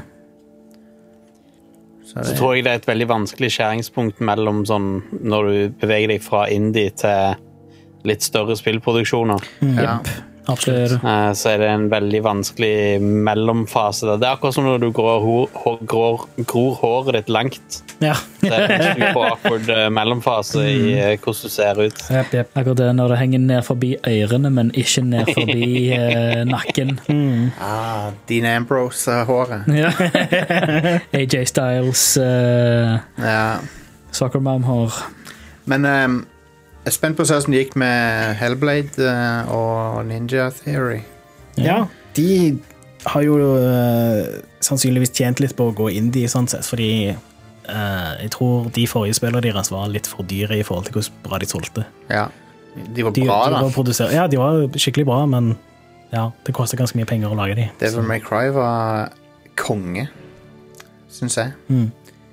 Så, så tror jeg det er et veldig vanskelig skjæringspunkt mellom sånn, når du beveger deg fra indie til litt større spillproduksjoner. Mm. Ja, absolutt. Så er det en veldig vanskelig mellomfase der. Det er akkurat som når du grår, hår, grår, gror håret ditt langt. Ja. Det er en super awkward mellomfase mm. i hvordan du ser ut. Yep, yep. Akkurat det når det henger ned forbi ørene, men ikke ned forbi eh, nakken. Mm. Ah, Dean Ambrose-håret. Ja. A J Styles uh, ja. Soccer Mom-hår. Men um, jeg er spent på hvordan det gikk med Hellblade uh, og Ninja Theory. Ja, de har jo uh, sannsynligvis tjent litt på å gå indie sånn sett, fordi uh, jeg tror de forrige spillene deres var litt for dyre i forhold til hvor bra de solgte. Ja, de var de, bra de da. Var ja, de var skikkelig bra, men ja, det koster ganske mye penger å lage de. Devil May Cry var konge, synes jeg. Mm.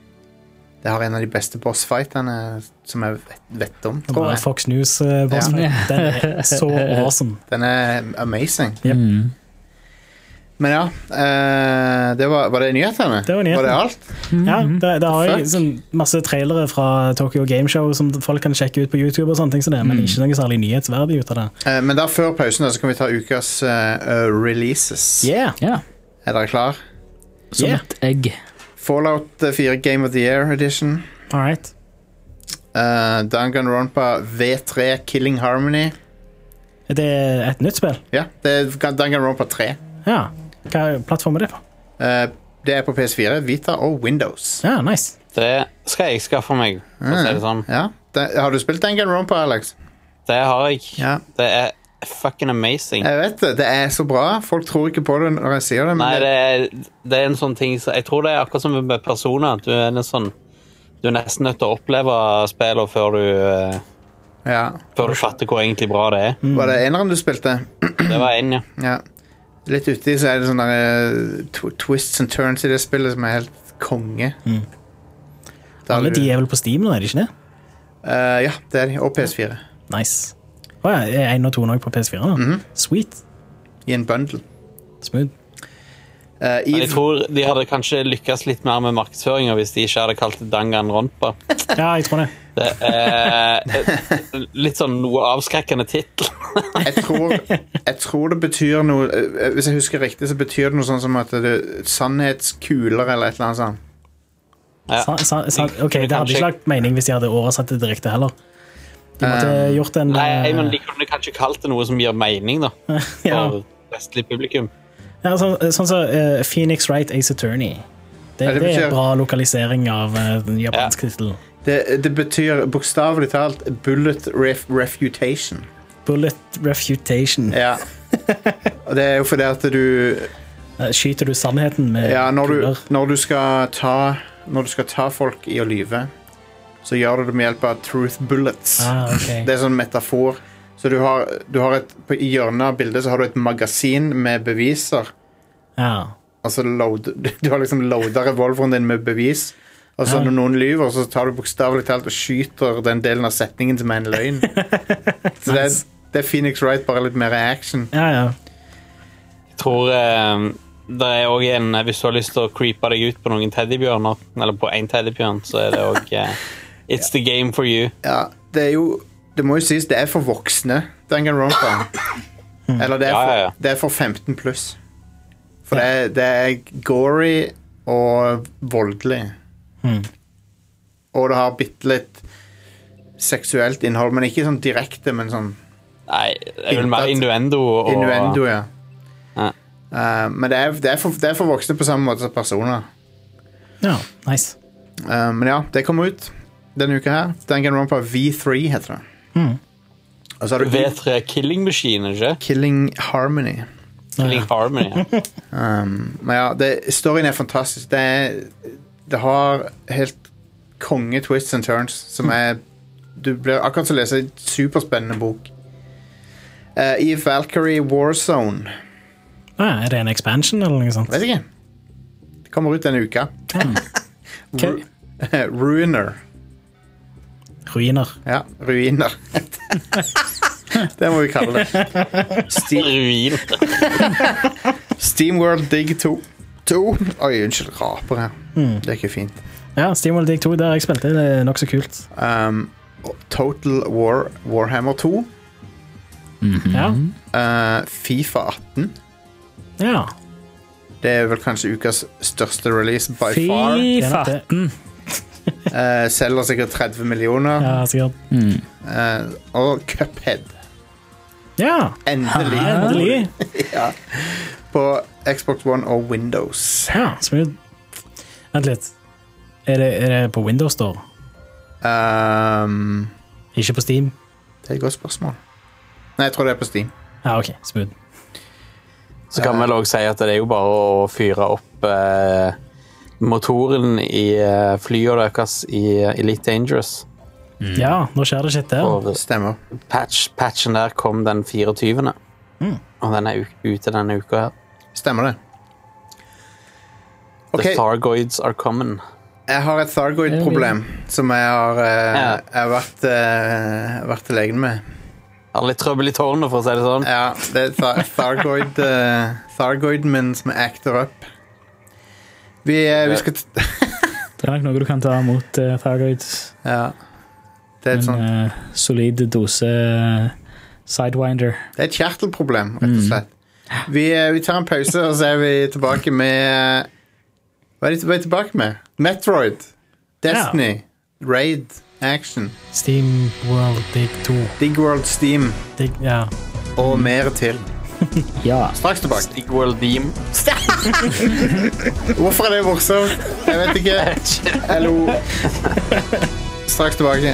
Det har en av de beste bossfighterne som jeg vet, vet om, Det tror var jeg. Fox News uh, boss Ja. fight. Den er så awesome. Den er amazing. Yep. Mm. Men ja, eh, det var, var det nyhetene? Det var nyhetene. Var det alt? Ja, det, det har jeg Fuck. sånn, masse trailere fra Tokyo Game Show som folk kan sjekke ut på YouTube og sånne ting som det, men ikke noe særlig nyhetsverdig ut av det. Eh, men da før pausen da, så kan vi ta ukas eh, releases. Yeah! Ja, Er dere klar? som Yeah. et egg. Fallout fire Game of the Year Edition. All right. Uh, Danganronpa V tre Killing Harmony. Er det et nytt spill? Ja, det er Danganronpa tre. Ja. Hva plattform er det på? Uh, det er på P S fire, Vita og Windows. Ja, nice. Det skal jeg skaffe meg, for å si det sånn. Ja. Det, har du spilt Danganronpa, Alex? Det har jeg. Ja. Det er fucking amazing. Jeg vet det, det er så bra. Folk tror ikke på det når jeg sier det. Men Nei, det er, det er en sånn ting så Jeg tror det er akkurat som med personer. Du er en sånn Du er nesten nødt til å oppleve spillet før du eh, ja. Før du fatter hvor egentlig bra det er. Var det eneren du spilte? Det var en, ja. Ja. Litt uti så er det sånne uh, tw twists and turns i det spillet som er helt konge. Mm. Da har Alle du- de er vel på Steam nå, er de ikke det? Uh, ja, det er de. Og P S fire. Nice. Å ja, er en og to nå på P S fire? Da? Sweet. I en bundle. Smooth. Uh, i, Men jeg tror de hadde kanskje lykkes litt mer med markedsføringa hvis de ikke hadde kalt det Danganronpa. Ja, jeg tror det. Det er et, litt sånn noe avskrekkende tittel. jeg, tror, jeg tror det betyr noe uh, Hvis jeg husker riktig, så betyr det noe sånn som at det er sannhetskuler eller et eller annet sånt. Ja. Sa, sa, sa, ok, det hadde ikke lagt mening hvis de hadde oversatt det direkte heller. De måtte Um, gjort en Nei, eh, men de kunne kanskje kalt det noe som gir mening, da. ja. For vestlig publikum. Ja, sånn sånn som så, eh, Phoenix Wright Ace Attorney. Det, Ja, det det er betyr- en bra lokalisering av uh, den japanske tittelen. Det, det betyr bokstavelig talt bullet ref refutation. Bullet Refutation. Ja. Og det er jo fordi at du Eh, Skyter du sannheten med Ja, når du, kuler? når du skal ta Når du skal ta folk i å lyve, så gjør du det med hjelp av truth bullets. Ah, ok. Det er sånn metafor. Så du har, du har et, på, i hjørnet av bildet så har du et magasin med beviser. Ja. Altså load, du har liksom loadet revolveren din med bevis. Og så Ja. når noen lyver, så tar du bokstavelig talt og skyter den delen av setningen som er en løgn. Så det er, det er Phoenix Wright, bare litt mer action. Ja, ja. Jeg tror eh, det er også en hvis du har lyst til å creepe deg ut på noen teddybjørner, eller på en teddybjørn, så er det også eh, It's the game for you. Ja, det er jo Det må jo sies, det er for voksne, Danganronpa. Eller det er, Ja, for, ja, ja. det er for femten pluss. For det, er, det er gory og voldelig. Mm. Og det har bitte litt seksuelt innhold, men ikke sånn direkte, men sånn Nei, det er vel mer innuendo og innuendo, ja. Ja. Eh, men det er, det, er for, det er for voksne på samme måte som personer. Ja, nice. Eh, men ja, det kommer ut denne uka her. Danganronpa V tre heter det. Mm. Og så har du V tre Killing Machine, ikke? Killing Harmony. Killing Harmony. Ja. Um, men ja, det, storyen er fantastisk. Det, er, det har helt konge twists and turns som er Du blir akkurat som å lese en superspennende bok. Uh, I Valkyrie Warzone. Ah, er det en expansion eller noe sånt? Vet ikke. Det kommer ut denne uka. Ok. Ru Ruiner. Ruiner. Ja, ruiner. Det må vi kalle det. Steam, Ruin. Steamworld Dig to. to. Oi, unnskyld, raper her. Det er ikke fint. Ja, SteamWorld Dig to, det har jeg spilt. Det er nokså kult. Um, Total War Warhammer to. Ja. Uh, FIFA atten. Ja. Det er vel kanskje ukas største release by far. Fy Det er nok det. fatten. Uh, selger sikkert tretti millioner. Ja, sikkert. Uh, og Cuphead. Ja, Endelig. endelig. Ja. På Xbox One og Windows. Ja, smooth. Vent litt. Er det, er det på Windows Store? Um, Ikke på Steam? det er et godt spørsmål. Nei, jeg tror det er på Steam. Ja, ok, smooth. Så kan vi vel også si at det er jo bare å fyre opp eh, motoren i eh, flyet deres i Elite Dangerous. Ja, nå skjer det shit der. Og Stemmer. patch, patchen der kom den fireogtyvende. Og den er ute denne uka her. Stemmer det. The Okay. Thargoids are common. Jeg har et Thargoid-problem som jeg har, uh, Ja. jeg har vært, uh, vært til legen med. Har litt trøbbel i tårnet, for å si det sånn. Ja, det er Thar Thargoid, uh, Thargoiden min som acter up. Vi, uh, vi skal... T Det er nok noe du kan ta mot uh, Thargoids. ja. Det er et En sånt... uh, solid dose uh, Sidewinder. Det er et kjertelproblem, rett og slett. Vi, uh, vi tar en pause, og så er vi tilbake med... Hva er, det, hva er vi tilbake med? Metroid, Destiny, Raid, Action, Steam World Dig to. Dig World Steam Dig, ja. og mer til. Ja. Straks tilbake. Stig World Deem. Hvorfor er det morsomt? Jeg vet ikke. Hallo. Straks tilbake.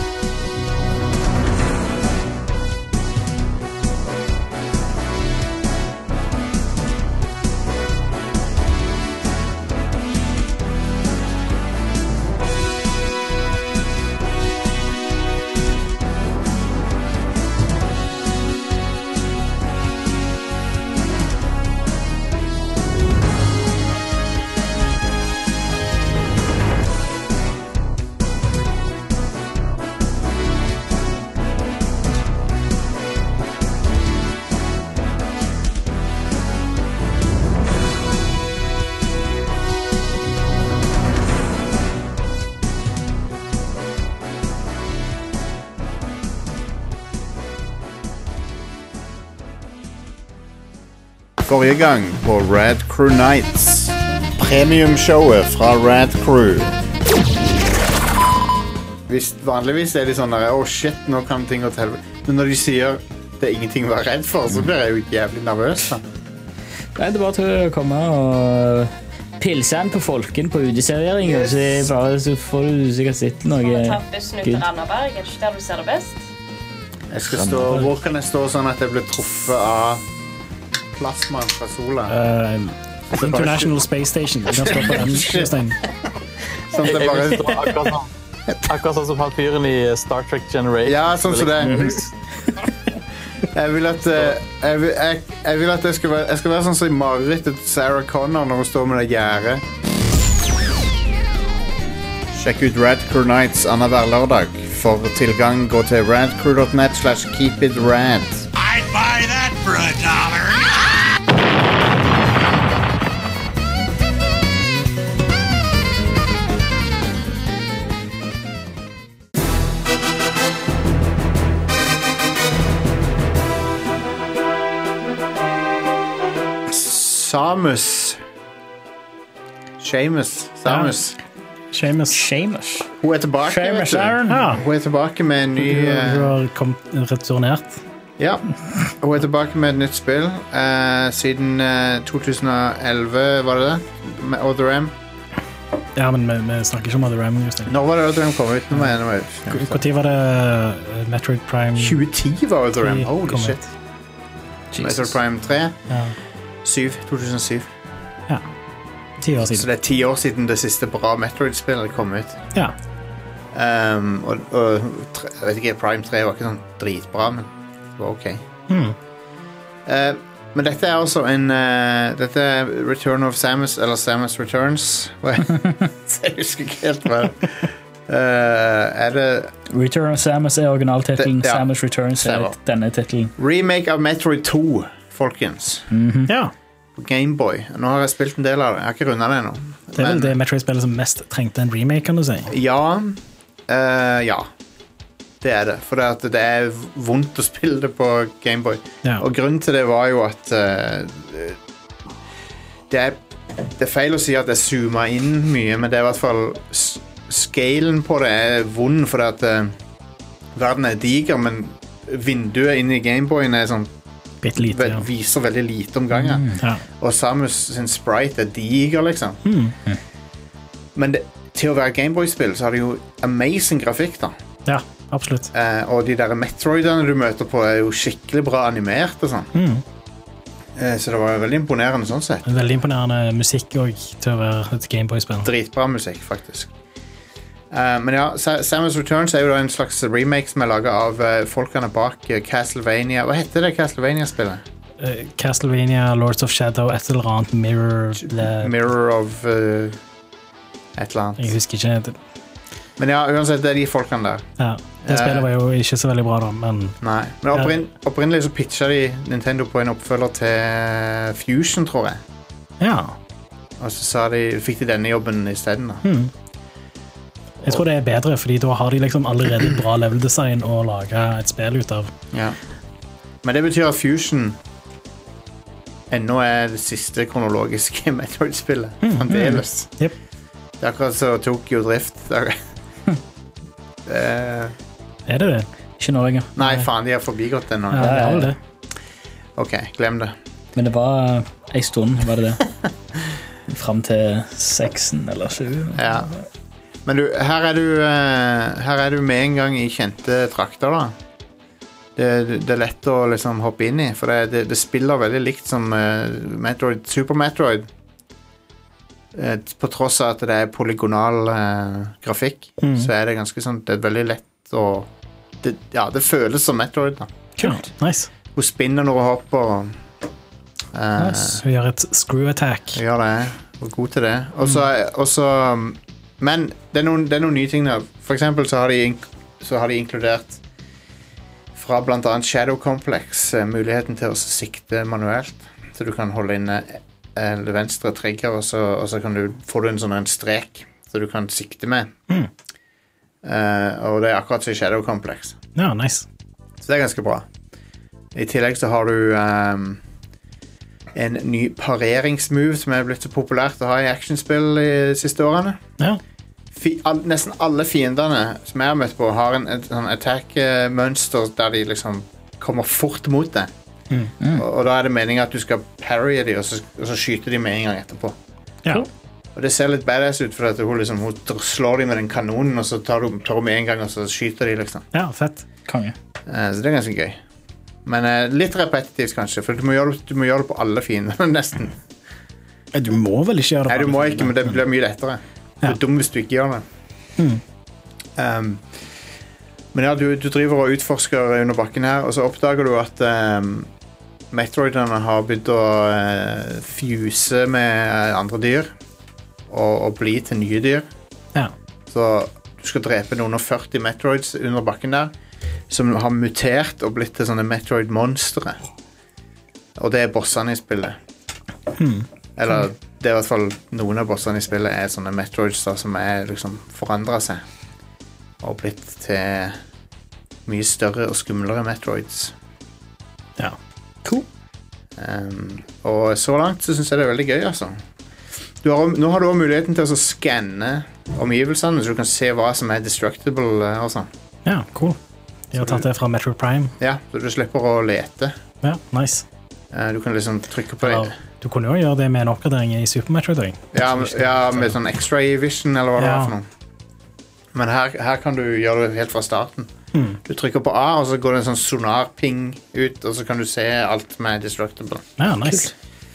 Forrige gang på Rad Crew Nights. Premiumshowet fra Rad Crew. Hvis, vanligvis er de sånn der, oh shit, nå kan ting gå til helvete. Men når de sier det er ingenting å være redd for, så blir jeg jo jævlig nervøs. Da. Nei, det er bare til å komme og pilse en på folken på uteservering, og så, bare, så får du sikkert sett noe Må ta bussen ut til good. Randaberg, er det ikke der du ser det best? Jeg skal stå, hvor kan jeg stå sånn at jeg blir truffet av plasma fra sola? Uh, International Space Station. Du kan stå på den, Jostein. Sånn at jeg Jeg vil bare... stå akkurat sånn. Akkurat sånn som han fyren i Star Trek Generation. Ja, sånn som det. Jeg vil at eh, jeg vil, jeg, jeg vil at jeg skal være, jeg skal være sånn som i marerittet til Sarah Connor når hun står med det gjerdet. Sjekk ut Rad Crew Nights annenhver lørdag. For tilgang, gå til radcrew dot net slash keepitrad. I'd buy that for a dollar. Samus. Seamus. Samus. Seamus. Seamus. Hun er tilbake, Seamus vet du. Aaron. Ja. Hun er tilbake med en ny... Du, eh, du har kommet returnert. Ja, hun er tilbake med et nytt spill eh, siden eh, to tusen og elleve, var det det? Med Other M. Ja, men vi, vi snakker ikke om Other M, Jostein. Når var det Other M kom ut? Nå må jeg- nå må jeg- Hvor tid var det uh, Metroid Prime tjue ti var Other M. tre Holy kom ut? shit. Metroid Prime tre. Ja. syv, to tusen og syv. Ti år Så siden. det er ti år siden det siste bra Metroid-spillet kom ut. Ja. Um, og, og tre, jeg vet ikke, Prime tre var ikke sånn dritbra, men det var ok. Hmm. Uh, men dette er også en uh, Dette er Return of Samus, eller Samus Returns. Jeg husker ikke helt hva uh, er det Return of Samus er originaltittelen. Det- ja. Samus Returns er Stemmer. denne tittelen. remake av Metroid to, folkens. ja. På Gameboy. Nå har jeg spilt en del av det. Jeg har ikke rundet det ennå. Det er vel Men- det Metroid-spillet som mest trengte en remake, kan du si. Ja. eh, ja. Det er det. For det, at det er vondt å spille det på Gameboy. Ja. Og grunnen til det var jo at eh, det, er, det er feil å si at jeg zooma inn mye, men det er i hvert fall s- scalen på det er vond, for at eh, verden er diger, men vinduet inn i Gameboyen er sånn Bitte lite, vel, ja. viser veldig lite om gangen. ja. Og Samus sin sprite er diger, liksom. Men det, til å være Gameboy-spill så har det jo amazing grafikk, da. Ja, absolutt. Eh, og de der Metroidene du møter på, er jo skikkelig bra animert og sånn. Mm. Eh, så det var jo veldig imponerende sånn sett. Veldig imponerende musikk også, til å være et Gameboy-spill. Dritbra musikk, faktisk. Eh, men ja, Sa- Samus Returns er jo da en slags remake som er laget av eh, folkene bak eh, Castlevania. Hva heter det Castlevania-spillet? uh, Castlevania, Lords of Shadow, et eller annet Mirror ble... Mirror of uh, et eller annet. Jeg husker ikke det. Men ja, uansett, det er de folkene der. Ja, det spillet var jo ikke så veldig bra da, men... Nei, men opprinn, opprinnelig så pitchet de Nintendo på en oppfølger til Fusion, tror jeg. Ja. Og så sa de, fikk de denne jobben i stedet da. Hmm. Jeg tror det er bedre, fordi da har de liksom allerede bra level-design å lage et spill ut av. Ja. Men det betyr at Fusion ennå er det siste kronologiske Metroid-spillet. Mm, Fremdeles. Mm. Yep. Det er akkurat så Tokyo Drift. Det er, er det det? Ikke nå lenger. Nei, faen, de har forbigått det nå. Ja, det er vel det. Ok, glem det. Men det var en stund, var det det? Frem til seksen eller sju. Ja. Men du, her er du, uh, her er du med en gang i kjente trakter da. Det, det er lett å liksom hoppe inn i, for det, det, det spiller veldig likt som uh, Metroid, Super Metroid. Uh, på tross av at det er polygonal uh, grafikk, mm. så er det ganske sånn, det er veldig lett å, det, ja, det føles som Metroid da. Kult, nice. Hun spinner når hun hopper. Uh, nice. Hun gjør et screw attack. Hun gjør det, hun er god til det. Også, mm. også, men det er, noen, det er noen nye ting da. For eksempel så har de, så har de inkludert fra blant annet Shadow Complex uh, muligheten til å sikte manuelt. Så du kan holde inne uh, venstre trigger, og så, og så kan du, får du en sånn en strek så du kan sikte med. Mm. Uh, og det er akkurat som Shadow Complex. Ja, nice. Så det er ganske bra. I tillegg så har du um, en ny pareringsmove som er blitt så populært å ha i actionspill i de siste årene. Ja. Fi, all, nesten alle fiendene som jeg har møtt på har en, en, en attack-mønster der de liksom kommer fort mot deg. Mm. Mm. Og, og da er det meningen at du skal parrye de, og så, og så skyter de med en gang etterpå. Ja. Og det ser litt badass ut, for at hun, liksom, hun slår de med den kanonen, og så tar du, tar du med en gang, og så skyter de liksom. Ja, fett. Konge. Uh, så det er ganske gøy. Men uh, litt repetitivt kanskje, for du må gjøre, du må gjøre det på alle fiender, nesten. Du må vel ikke gjøre det på Nei, du må alle ikke, men det blir mye lettere. Du er dum hvis du ikke gjør det. Mm. Um, men ja, du, du driver og utforsker under bakken her, og så oppdager du at um, Metroiderne har begynt å uh, fuse med andre dyr, og, og bli til nye dyr. Ja. Så du skal drepe noen og førti Metroids under bakken der, som har mutert og blitt til sånne Metroid-monstre. Og det er bossene i spillet. Hmm. Eller det er i hvert fall noen av bossene i spillet er sånne Metroids da, som er liksom forandret seg og blitt til mye større og skumlere Metroids. Ja, cool. Um, og så langt så synes jeg det er veldig gøy, altså. Du har, nå har du også muligheten til å skanne omgivelsene, så du kan se hva som er destructible og sånn. Ja, cool. De har tatt det fra Metroid Prime. Ja, så du slipper å lete. Ja, nice. Du kan liksom trykke på det. Du kunne jo gjøre det med en oppgradering i Super Metroid. Ja, ja, med sånn X-ray vision, eller hva ja. Det var for noe. Men her, her kan du gjøre det helt fra starten. Hmm. Du trykker på A, og så går det en sånn sonar-ping ut, og så kan du se alt som er destructible. Ja, nice.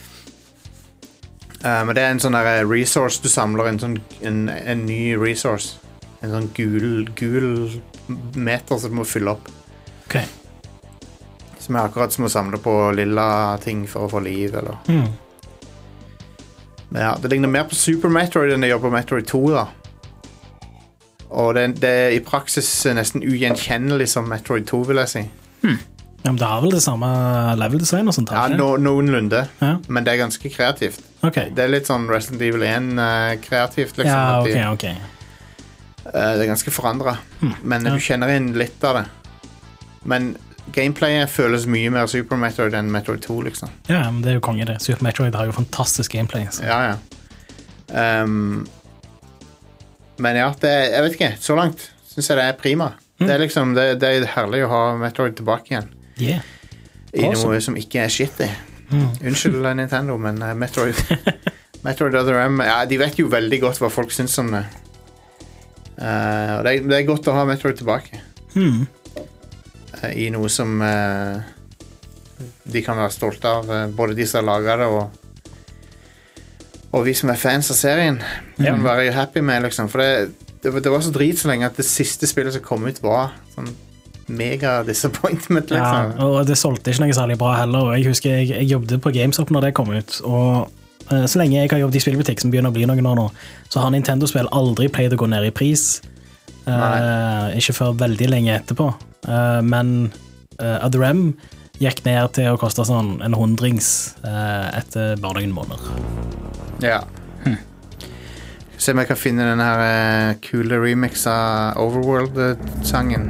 Uh, men det er en sånn der resource du samler, en, sånn, en, en ny resource. En sånn gul, gul meter som du må fylle opp. Ok. Som er akkurat som å samle på lilla ting for å få liv, eller... Mm. Men ja, det ligner mer på Super Metroid enn det gjør på Metroid to, da. Og det, det er i praksis nesten ugjenkjennelig som Metroid to, vil jeg si. Hmm. Ja, men det har vel det samme level-design og sånt? Ja, no, noenlunde. Ja. Men det er ganske kreativt. Okay. Det er litt sånn Resident Evil one uh, kreativt, liksom. Ja, ok, de, ok. Uh, det er ganske forandret. Hmm. Men ja. Du kjenner inn litt av det. Men gameplayet føles mye mer Super Metroid enn Metroid to, liksom. Ja, men det er jo konge det. Super Metroid har jo fantastisk gameplay. Så. Ja, ja. Um, men ja, det er, jeg vet ikke, så langt synes jeg det er prima. Mm. Det er liksom, det, det er herlig å ha Metroid tilbake igjen. Yeah. I awesome. Noe som ikke er shitty. Mm. Unnskyld Nintendo, men uh, Metroid Metroid Other M, ja, de vet jo veldig godt hva folk synes om det. Uh, og det er, det er godt å ha Metroid tilbake. Mm. Uh, I noe som uh, de kan være stolte av, uh, både de som har laget det, og og vi som er fans av serien ja. Kan være happy med, liksom. For det, det, det var så drit så lenge at det siste spillet som kom ut var sånn mega disappointment, liksom. Ja, og det solgte ikke noe særlig bra heller. Jeg husker jeg, jeg jobbet på GameStop når det kom ut, og uh, så lenge jeg har jobbet i spillbutikk, som begynner å bli noen år nå, så har Nintendo-spill aldri pleid å gå ned i pris. Uh, ikke før veldig lenge etterpå. Uh, men uh, Other M gikk ned til å koste sånn en hundrings uh, etter bare noen måneder. Ja. Hm. Se om jeg kan finne den her uh, kule remix av Overworld-sangen.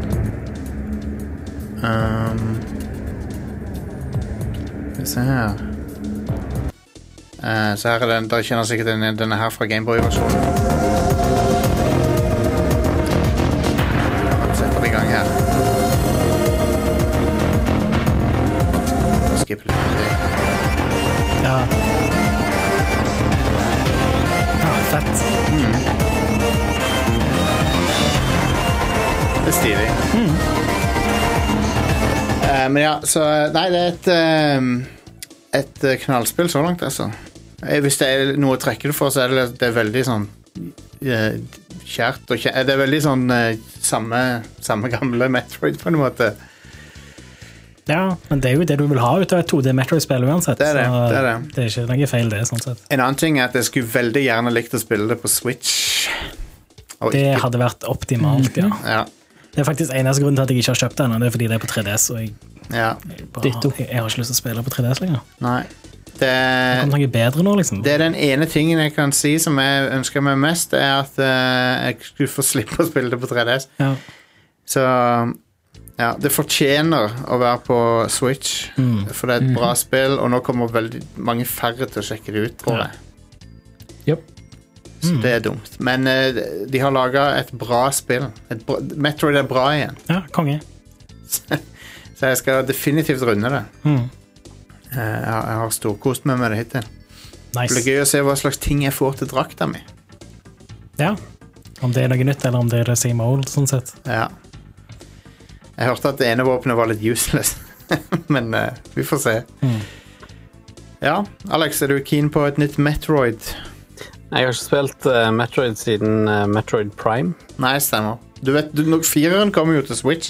Um, Skal vi se her uh, Så her er den. Dere kjenner sikkert denne, denne her fra Gameboy-versjonen. Setter det i gang her. Skip litt. Ja. Ja, fett. Mm. Det er stilig. Mm. Uh, men ja, så nei, det er et uh, et uh, knallspill så langt, altså. Eh, Hvis det er noe å trekke det for, så er det, det er veldig sånn uh, kjært og kjært. Det er veldig sånn uh, samme, samme gamle Metroid på en måte. Ja, men det er jo det du vil ha ut av et to D Metroid-spill uansett. Det er det, så det er det. Det er ikke noe feil det, sånn sett. En annen ting er at jeg skulle veldig gjerne likt å spille det på Switch. Og Det ikke- hadde vært optimalt, ja. Ja, Det er faktisk eneste grunnen til at jeg ikke har kjøpt den, og det er fordi det er på tre D S, og jeg, ja. jeg, bare, jeg, jeg har ikke lyst til å spille på tre D S lenger. Nei. Det, Det kommer noe bedre nå, liksom. det er den ene tingen jeg kan si som jeg ønsker meg mest, det er at uh, jeg skulle få slippe å spille det på tre D S. Ja. Så ja, det fortjener å være på Switch, Mm. for det er et bra spill, og nå kommer veldig mange færre til å sjekke det ut, tror Ja. jeg. Yep. Så det er dumt. Men uh, de har laget et bra spill. Et bra, Metroid er bra igjen. Ja, konge. Så jeg skal definitivt runde det. Mm. Uh, jeg, har- jeg har storkost med meg det hittil. Det Nice. blir gøy å se hva slags ting jeg får til drakta mi. Ja. Om det er noe nytt, eller om det er det same old, sånn sett. Ja. Jeg hørte at det ene våpenet var litt useless, men uh, vi får se. Mm. Ja, Alex, er du keen på et nytt Metroid? Jeg har ikke spilt uh, Metroid siden uh, Metroid Prime. Nei, stemmer. Du vet, du, nok fireren kommer jo til Switch.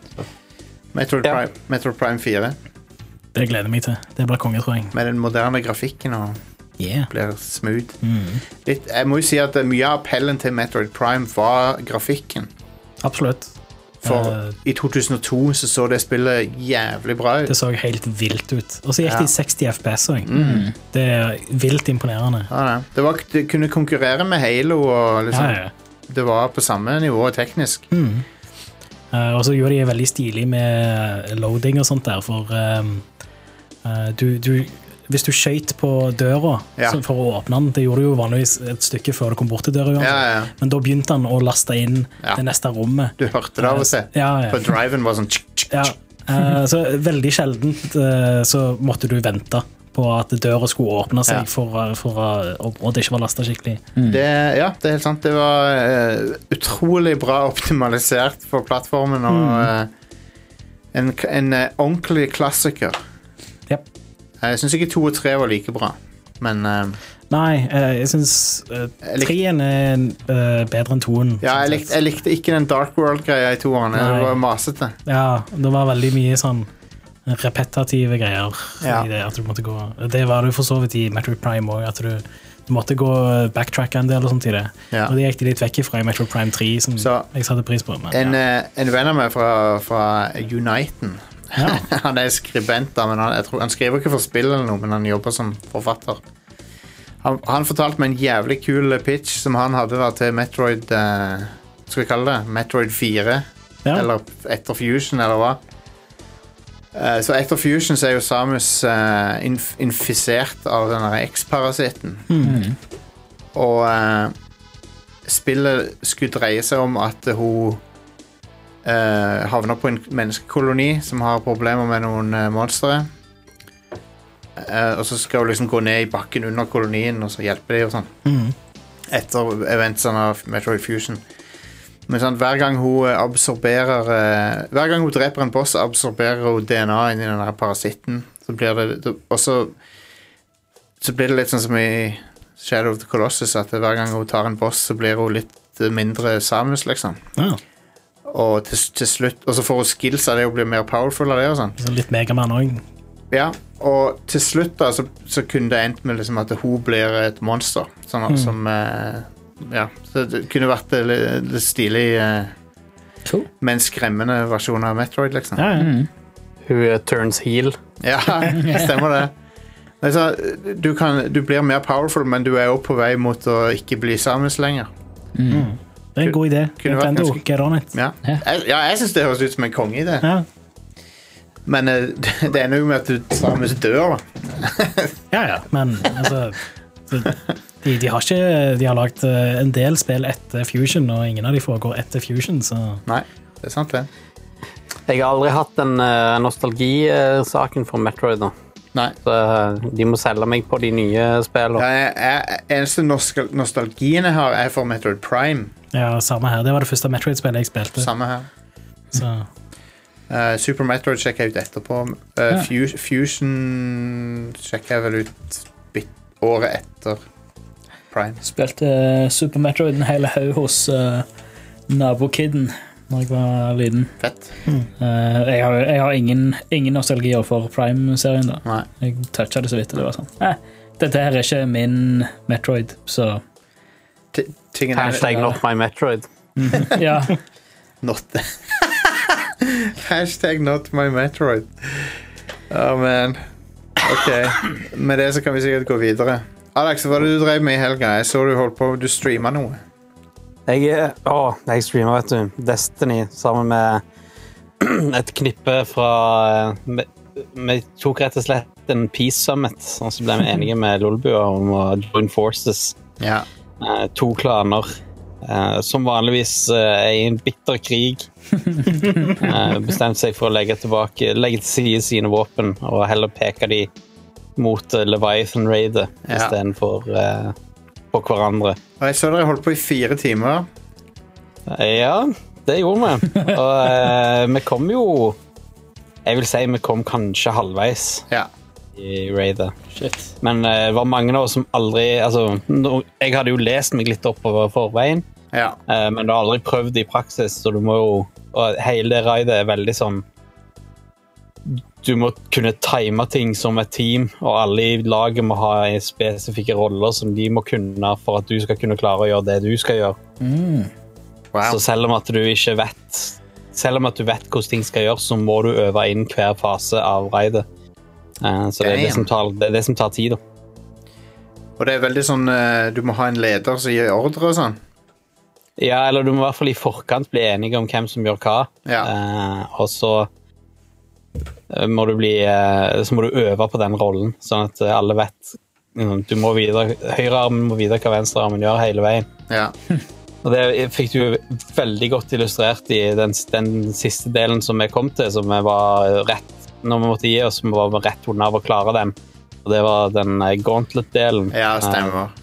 Metroid, Ja. Prime, Metroid Prime fire. Det gleder jeg meg til. Det blir konge, tror jeg. Med den moderne grafikken og Yeah. blir smooth. Mm. Litt, jeg må jo si at mye av appellen til Metroid Prime var grafikken. Absolutt. For Eh, i to tusen og to så så det spillet jævlig bra ut. Det så helt vilt ut. Og så gikk Ja. det i seksti F P S også. Mm. Det er vilt imponerende. Ja, det. Det, var, det kunne konkurrere med Halo og liksom, Ja, ja. det var på samme nivå teknisk. Mm. Eh, og så gjorde de veldig stilig med loading og sånt der, for ehm, eh, du, du hvis du skjøt på døra Ja. så for å åpne den, det gjorde du jo vanligvis et stykke før du kom bort til døra, uansett. Ja, ja. Men da begynte han å laste inn Ja. det neste rommet. Du hørte det av og til. Ja, ja. For driven var sånn tsk, tsk, Ja. tsk. Eh, så veldig sjeldent eh, så måtte du vente på at døra skulle åpne seg Ja. for, for, å- og det ikke var lastet skikkelig. Det, ja, det er helt sant. Det var eh, utrolig bra optimalisert for plattformen og eh, en, en eh, ordentlig klassiker. Yep. Jeg synes ikke to og tre var like bra, men eh, Nei, eh, jeg synes uh, Jeg lik- treen er eh, bedre enn toen. ja, jeg, likte, jeg likte ikke den Dark World-greia i toeren. Det Nei. var masete. Ja, det var veldig mye sånn repetitive greier Ja. i det at du måtte gå. Det var det jo for så vidt i Metroid Prime også, at du, du måtte gå backtrack en del og sånt i det. Ja. Og det gikk de litt vekk ifra i Metroid Prime tre, som Så- jeg satte pris på. Men, En, ja. eh, en venn av meg fra, fra Uniten. Ja. Han er skribent, da, men han, jeg tror, han skriver ikke for spill eller noe, men han jobber som forfatter. Han, han fortalte meg en jævlig kul pitch som han hadde da, til Metroid eh, Skal vi kalle det Metroid fire? Ja. Eller etter Fusion, eller hva? Eh, så etter Fusion så er jo Samus eh, inf infisert av den der X-parasitten. Mm. Og eh, spillet skulle dreie seg om at hun eh, havner på en menneskekoloni som har problemer med noen uh, monstre. Eh, og så skal hun liksom gå ned i bakken under kolonien og så hjelpe dem og sånn. Mm. Etter eventsene av Metroid Fusion. Men sånn, hver gang hun eh, absorberer eh, Hver gang hun dreper en boss, absorberer hun D N A inn i den der parasitten. Så blir det, det og så Så blir det litt sånn som i Shadow of the Colossus, at hver gang hun tar en boss, så blir hun litt eh, mindre Samus, liksom. Ja. Og til, til slutt Og så får hun skills av det å bli mer powerful av det og sånn. Så litt Megaman også. Ja, og til slutt da så, så kunne det endt med liksom at hun blir et monster. Sånn mm. som eh, Ja, så det kunne vært det, det stilig eh, cool. Men skremmende versjon av Metroid, liksom. Ja, ja. Mm. Hun uh, turns heel. Ja, stemmer det. Altså, du, kan, du blir mer powerful, men du er jo på vei mot å ikke bli Samus lenger. Mm. Det er en god idé. Nintendo, ganske... get on it. Ja, ja. Jeg, ja, jeg synes det høres ut som en kongeidé. Ja. Men uh, det ender jo med at du Samus dør, da. Ja, ja, men altså... De, de har ikke... De har lagt en del spill etter Fusion, og ingen av de foregår etter Fusion, så... Nei, det er sant det. Jeg har aldri hatt en uh, nostalgi-saken for Metroid, da. Nei. Så de må selge meg på de nye spillene. Ja, jeg, jeg, eneste nostal nostalgien jeg har er for Metroid Prime. Ja, samme her. Det var det første Metroid-spillet jeg spilte. Samme her. Så. Uh, Super Metroid sjekker jeg ut etterpå. Uh, ja. Fus Fusion sjekker jeg vel ut bit året etter Prime. Spilte Super Metroid en hel haug hos uh, nabokidden når jeg var liten. Fett. Mm. Uh, jeg har, jeg har ingen, ingen nostalgier for Prime-serien da. Nei. Jeg touchet det så vidt, og det var sånn. Eh, dette her er ikke min Metroid, så... T Hashtag not my Metroid. Ja. Not Hashtag not my Metroid. Oh man. Ok. Med det så kan vi sikkert gå videre. Alex, hva var det du drev med i helga? Jeg så du holdt på, du streamet noe. Jeg, å, jeg streamer, vet du. Destiny, sammen med et knippe fra... Vi tok rett og slett en Peace Summit, og så ble vi enige med Lolbua om å join forces. Ja. Eh, to klaner, eh, som vanligvis eh, er i en bitter krig. eh, bestemte seg for å legge tilbake, legge til side sine våpen, og heller peke de mot uh, Leviathan Raider, ja. I stedet for... Eh, på hverandre. Og jeg så dere holdt på i fire timer. Ja, det gjorde vi. Og eh, vi kom jo... Jeg vil si vi kom kanskje halvveis ja. I Raider. Shit. Men eh, det var mange av oss som aldri... Altså, jeg hadde jo lest meg litt oppover forveien, ja. eh, men du har aldri prøvd det I praksis, så du må jo... Og hele det raidet er veldig sånn... Du må kunne time ting som et team, og alle I laget må ha spesifikke roller som de må kunne for at du skal kunne klare å gjøre det du skal gjøre. Mm. Wow. Så selv om at du ikke vet, selv om at du vet hvordan ting skal gjøres, så må du øve inn hver fase av raidet. Så det er det som tar, det er det som tar tid. Da. Og det er veldig sånn, du må ha en leder som gir ordre og sånn? Ja, eller du må I hvert fall I forkant bli enige om hvem som gjør hva. Ja. Og så... Må du bli, så må du øve på den rollen, sånn at alle vet du må videre, høyrearmen må vite hva venstrearmen gjør hele veien. Ja. Og det fikk du veldig godt illustrert I den, den siste delen som jeg kom til, som jeg var rett, når vi måtte gi oss, som var rett under av å klare den. Og det var den Gauntlet-delen. Ja, stemmer.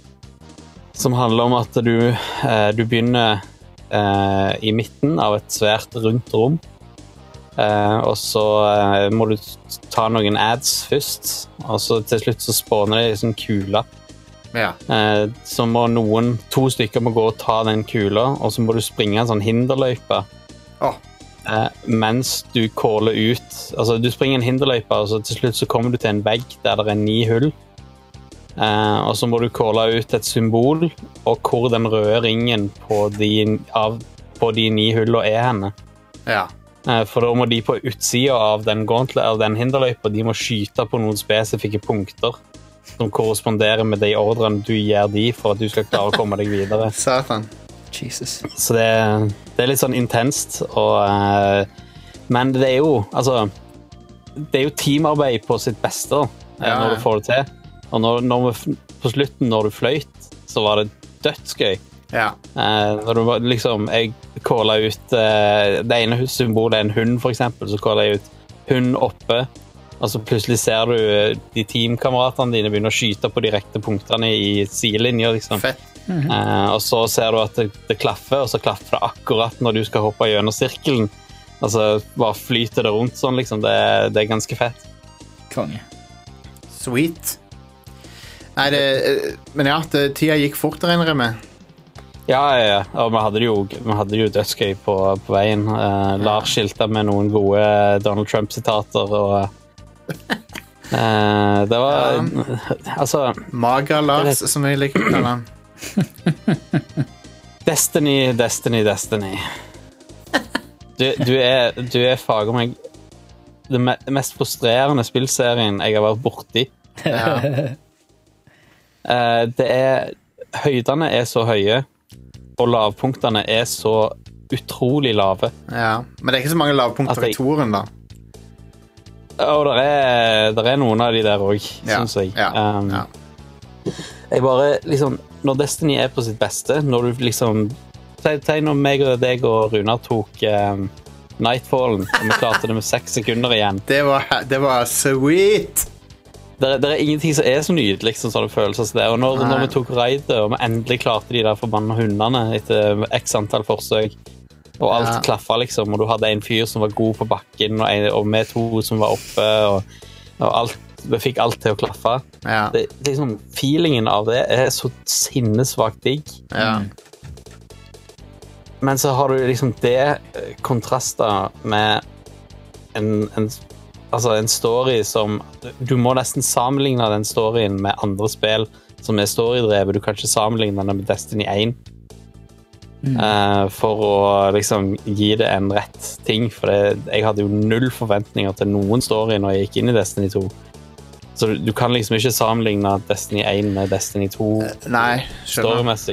Som handler om at du, du begynner I midten av et svært rundt rom, Uh, og så uh, må du ta noen ads først, og så til slutt så spåner det I sånn kula. Ja. Uh, så må noen, to stykker må gå og ta den kula, og så må du springe en sånn hinderløype. Oh. Uh, mens du caller ut, altså du springer en hinderløype, og så til slutt så kommer du til en vegg der det er ni hull. Uh, og så må du calle ut et symbol, og hvor den røde ringen på de, av, på de ni hullene er henne. Ja. For da må de på utsiden av den gauntlet, av den hinderløypa, de må skyte på noen spesifikke punkter som korresponderer med de ordrene du gir de for at du skal klare å komme deg videre. Satan. Jesus. Så det, det er litt sånn intenst, og, uh, men det er jo, altså, det er jo teamarbeid på sitt beste ja. Når du får det til. Og når, når vi, på slutten, når du fløyt, så var det dødsgøy. Ja. Uh, når du liksom, jeg callet ut uh, det ene symbolet er en hund for eksempel, så callet jeg ut hund oppe, og så plutselig ser du uh, de teamkameratene dine begynner å skyte på direkte punktene I sidelinjer liksom. Fett. Mm-hmm. uh, og så ser du at det, det klaffer, og så klaffer det akkurat når du skal hoppe gjennom sirkelen, altså bare flyter det rundt sånn liksom, det, det er ganske fett. Konge. Sweet. Nei, det, men ja, det, tida gikk fort, regner jeg med. Ja, ja, ja. Og vi hadde det jo, vi hadde det jo dødsgøy på, på veien. Uh, Lars skilte med noen gode Donald Trump-sitater, og uh, det var ja. Altså Maga Lars, det, som jeg liker å kalle han. Destiny, Destiny, Destiny. Du, du er, du er fager meg det me, mest frustrerende spillserien jeg har vært borti. Ja. uh, det er Høydene er så høye, og lavpunktene er så utrolig lave. Ja, men det er ikke så mange lavpunkter jeg, i toren da. Og der er, der er noen av de der også, ja, synes jeg. Ja, um, ja. Jeg bare, liksom, når Destiny er på sitt beste, når du liksom, tenk når meg og deg og Runar tok um, Nightfallen, og vi klarte det med seks sekunder igjen. Det var, det var sweet! Det er, det er ingenting som er så nydelig som sånne følelser som det. Og når, når vi tok raidet, og vi endelig klarte de der forbanna hundene etter x antall forsøk, og alt ja. Klaffet liksom, og du hadde en fyr som var god på bakken, og, en, og vi to som var oppe, og, og alt, vi fikk alt til å klaffe. Ja. Det, liksom, feelingen av det er så sinnesvagt digg. Ja. Men så har du liksom det kontrastet med en, en altså en story som du må nesten sammenligne den storyen med andre spill som er storydrevet. Du kan ikke sammenligne den med Destiny one mm. uh, for å liksom gi det en rett ting, for det, jeg hadde jo null forventninger til noen story når jeg gikk inn i Destiny two, så du, du kan liksom ikke sammenligne Destiny one med Destiny two uh, nei, storymessig.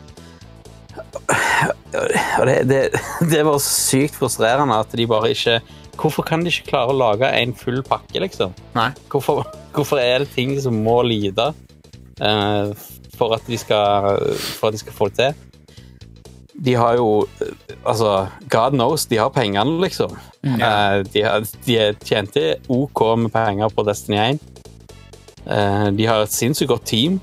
Og det, det, det var så sykt frustrerende at de bare ikke hvorfor kan de ikke klare å lage en full pakke, liksom? Nei. Hvorfor, hvorfor er det ting som må lide uh, for, at de skal, for at de skal få det til? De har jo, altså, God knows, de har pengene, liksom. Mm. Uh, de, har, de tjente OK med penger på Destiny one. Uh, de har et sinnssykt godt team.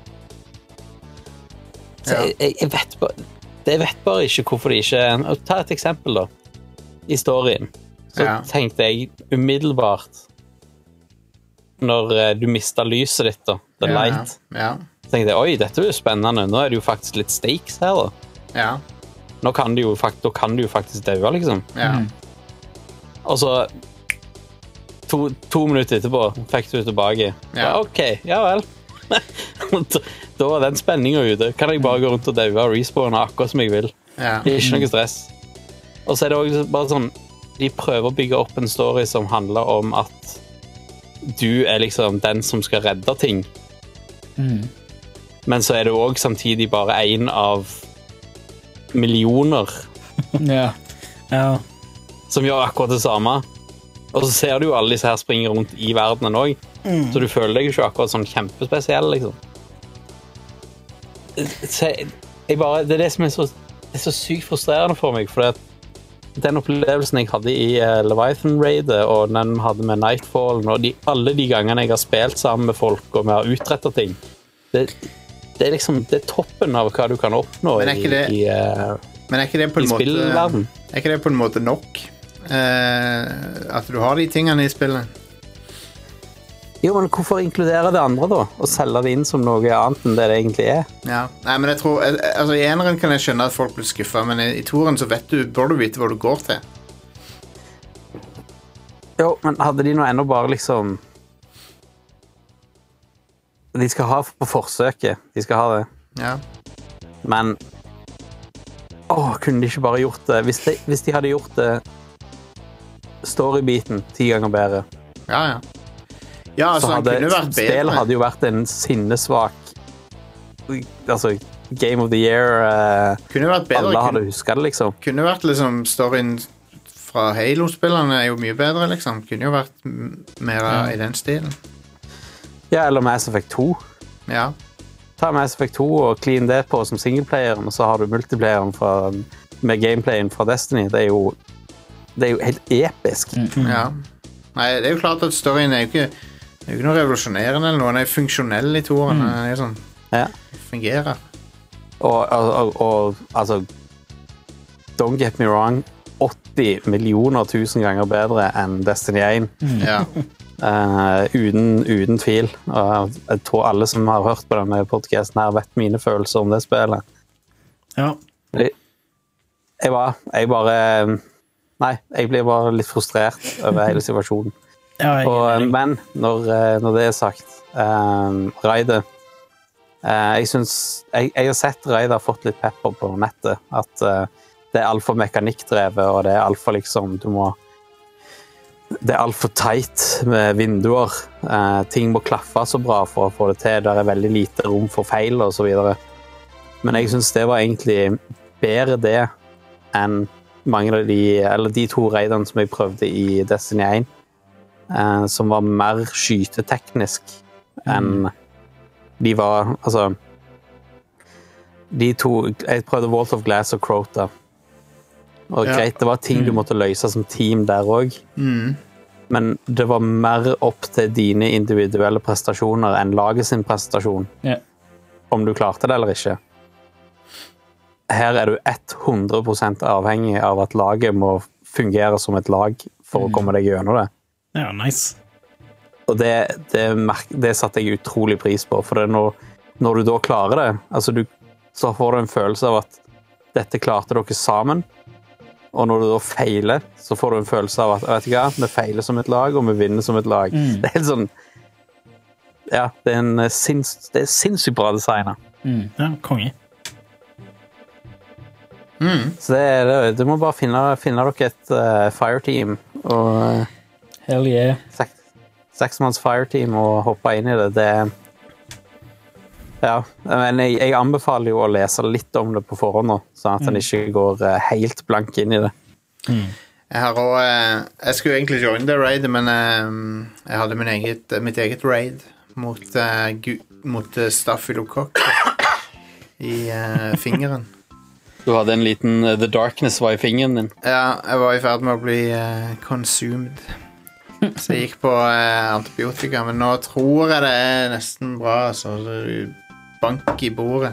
Så ja. jeg, jeg, vet bare, jeg vet bare ikke hvorfor de ikke... Ta et eksempel, da. I storyen. Så ja. Tenkte jeg umiddelbart når uh, du mistet lyset ditt da, the ja, light, ja. Så tenkte jeg, oi, dette er jo spennende, nå er det jo faktisk litt stakes her da. Ja. Nå kan du jo, da kan du jo faktisk døve, liksom. Ja. Og så to, to minutter etterpå fikk du tilbake. Ja. Ja, ok, ja vel. Da var den spenningen ute. Kan jeg bare gå rundt og døve og respawne akkurat som jeg vil. Ja. Det er ikke noe stress. Og så er det også bare sånn, de prøver å bygge opp en story som handler om at du er liksom den som skal redde ting. Mm. Men så er det også samtidig bare en av millioner ja. Ja. som gjør akkurat det samme. Og så ser du jo alle disse her springe rundt i verdenen også. Mm. Så du føler deg ikke akkurat sånn kjempespesiell, liksom. Så jeg bare, det er det som er så, det er så sykt frustrerende for meg, for at den opplevelsen jeg hadde i uh, Leviathan-raidet, og den vi hadde med Nightfall, og de, alle de gangene jeg har spilt sammen med folk, og vi har utrettet ting, det, det er liksom, det er toppen av hva du kan oppnå i, det, i, uh, men er ikke det på en i spillverden. Måte, er ikke det på en måte nok? Uh, at du har de tingene i spillet? Jo, men hvorfor inkludere det andre da? Og selge det inn som noe annet enn det det egentlig er? Ja, nei, men jeg tror, altså i eneren kan jeg skjønne at folk blir skuffet, men i, i toren så vet du, bør du vite hva du går til. Jo, men hadde de nå enda bare liksom... De skal ha på forsøket, de skal ha det. Ja. Men... Åh, kunne de ikke bare gjort det? Hvis de, hvis de hadde gjort det... Storybiten ti ganger bedre. Ja, ja. Ja, altså, så hadde, kunne vært bedre. Spillet hadde jo vært en sinnesvak altså Game of the Year uh, kunne vært bedre. Alle hadde husket det liksom. Kunne vært liksom storyen fra Halo-spillerne er jo mye bedre liksom. Kunne jo vært mer ja. I den stilen. Ja, eller Mass Effect two. Ja. Ta Mass Effect two og clean det på som singleplayeren, og så har du multiplayeren fra, med gameplayen fra Destiny. Det er jo, det er jo helt episk. Mm-hmm. Ja. Nei, det er jo klart at storyen er jo ikke det er jo ikke noe revolusjonerende eller noe, den er funksjonell i toren, mm. den er sånn, ja. Fungerer. Og, og, og, og, altså, don't get me wrong, åtti millioner tusen ganger bedre enn Destiny one. Mm. Ja. uh, uten, uten tvil. Og jeg tror alle som har hørt på denne podcasten her vet mine følelser om det spillet. Ja. Jeg, jeg var Jeg bare Nei, jeg blir bare litt frustrert over hele situasjonen. Ja, jeg, Og, men når, når det er sagt, um, Raidet uh, Jeg synes jeg, jeg har sett Raidet har fått litt pepper på nettet. At uh, det er alt for mekanikkdrevet, og det er alt for liksom Du må Det er alt for tight med vinduer. Uh, ting må klaffe så bra for å få det til. Det er veldig lite rom for feil og så videre. Men jeg synes det var egentlig bedre det enn mange av de, eller de to raidene som jeg prøvde i Destiny one, eh, som var mer skyteteknisk enn de var, altså de to, jeg prøvde Vault of Glass og Crota, og Ja. greit, det var ting du måtte løse som team der også, Mm. men det var mer opp til dine individuelle prestasjoner enn laget sin prestasjon, Ja. om du klarte det eller ikke. Her er du hundre prosent avhengig av at laget må fungere som et lag for å komme deg gjennom det. ja, nice. Og det, det, merk, det satte jeg utrolig pris på, for det er når, når du da klarer det, altså du, så får du en følelse av at dette klarte dere sammen, og når du da feiler, så får du en følelse av at vet du hva, vi feiler som et lag, og vi vinner som et lag. Mm. Det er helt sånn, ja, det er en sinns, det er sinnssykt bra designet. Mm. Ja, konge. Mm. Så det er det, du må bare finne, finne dere et uh, fireteam, og uh, Hell yeah. seks, seksmanns fireteam og hoppe inn i det, det ja, men jeg, jeg anbefaler jo å lese litt om det på forhånd nå, sånn at en ikke går uh, helt blank inn i det. Jeg har også, eh, jeg skulle egentlig joine det raidet, men eh, jeg hadde min eget, mitt eget raid mot, eh, gu, mot uh, Staphylococcus i eh, fingeren. Du hadde en liten uh, The Darkness var i fingeren din. Ja, jeg var i ferd med å bli eh, consumed. Så jeg gikk på eh, antibiotika, men nå tror jeg det er nesten bra, altså. Bank i bordet.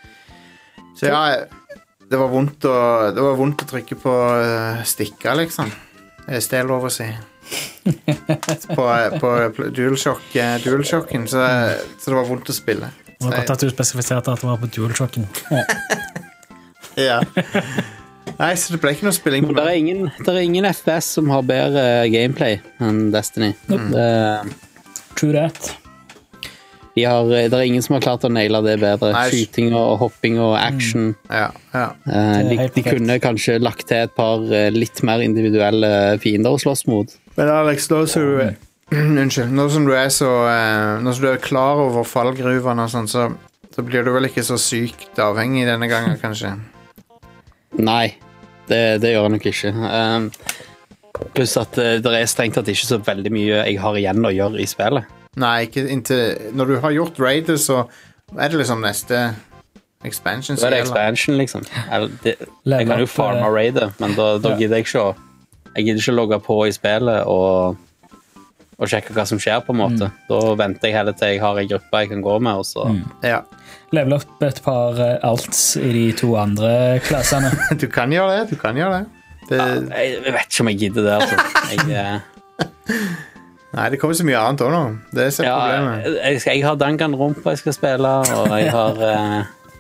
Så ja, det var vondt å, det var vondt å trykke på uh, stikka, liksom. Hvis det er lov å si. På, på DualShock, uh, DualShocken, så, så det var vondt å spille. Det var godt at du spesifiserte at det var på DualShocken. Ja. Nei, så det ble ikke noe spilling på det. Er ingen, det er ingen F P S som har bedre gameplay enn Destiny. Nope. Det, True that. De har, det er ingen som har klart å naile det bedre. Nei. Skyting og hopping og action. Ja, ja. Eh, Det er de, helt de perfekt. kunne kanskje lagt til et par eh, litt mer individuelle fiender å slåss mot. Men Alex, nå som du er Unnskyld, nå som du er så eh, Nå som du er klar over fallgruvene og sånn, så, så blir du vel ikke så sykt avhengig denne gangen, kanskje? Nei, det, det gjør jeg nok ikke. Um, pluss at uh, det er strengt tatt ikke så veldig mye jeg har igjen å gjøre i spillet. Nei, ikke inntil Når du har gjort raidet, så er det liksom neste expansion. Så er det som gjelder. expansion, liksom. Eller, det, Level jeg kan jo up, farme eh, raidet, men da, da ja. gidder jeg ikke å Jeg gidder ikke å logge på i spillet og, og sjekke hva som skjer, på en måte. Da venter jeg heller til jeg har en gruppe jeg kan gå med, og så Ja. Level opp et par eh, alts i de to andre klassene. Du kan gjøre det, du kan gjøre det. det ja, jeg, jeg vet ikke om jeg gidder det, altså. Jeg, eh, Nei, det kommer så mye annet også nå. Det er så ja, problemet. jeg, jeg, jeg har Danganronpa jeg skal spille, og jeg har eh,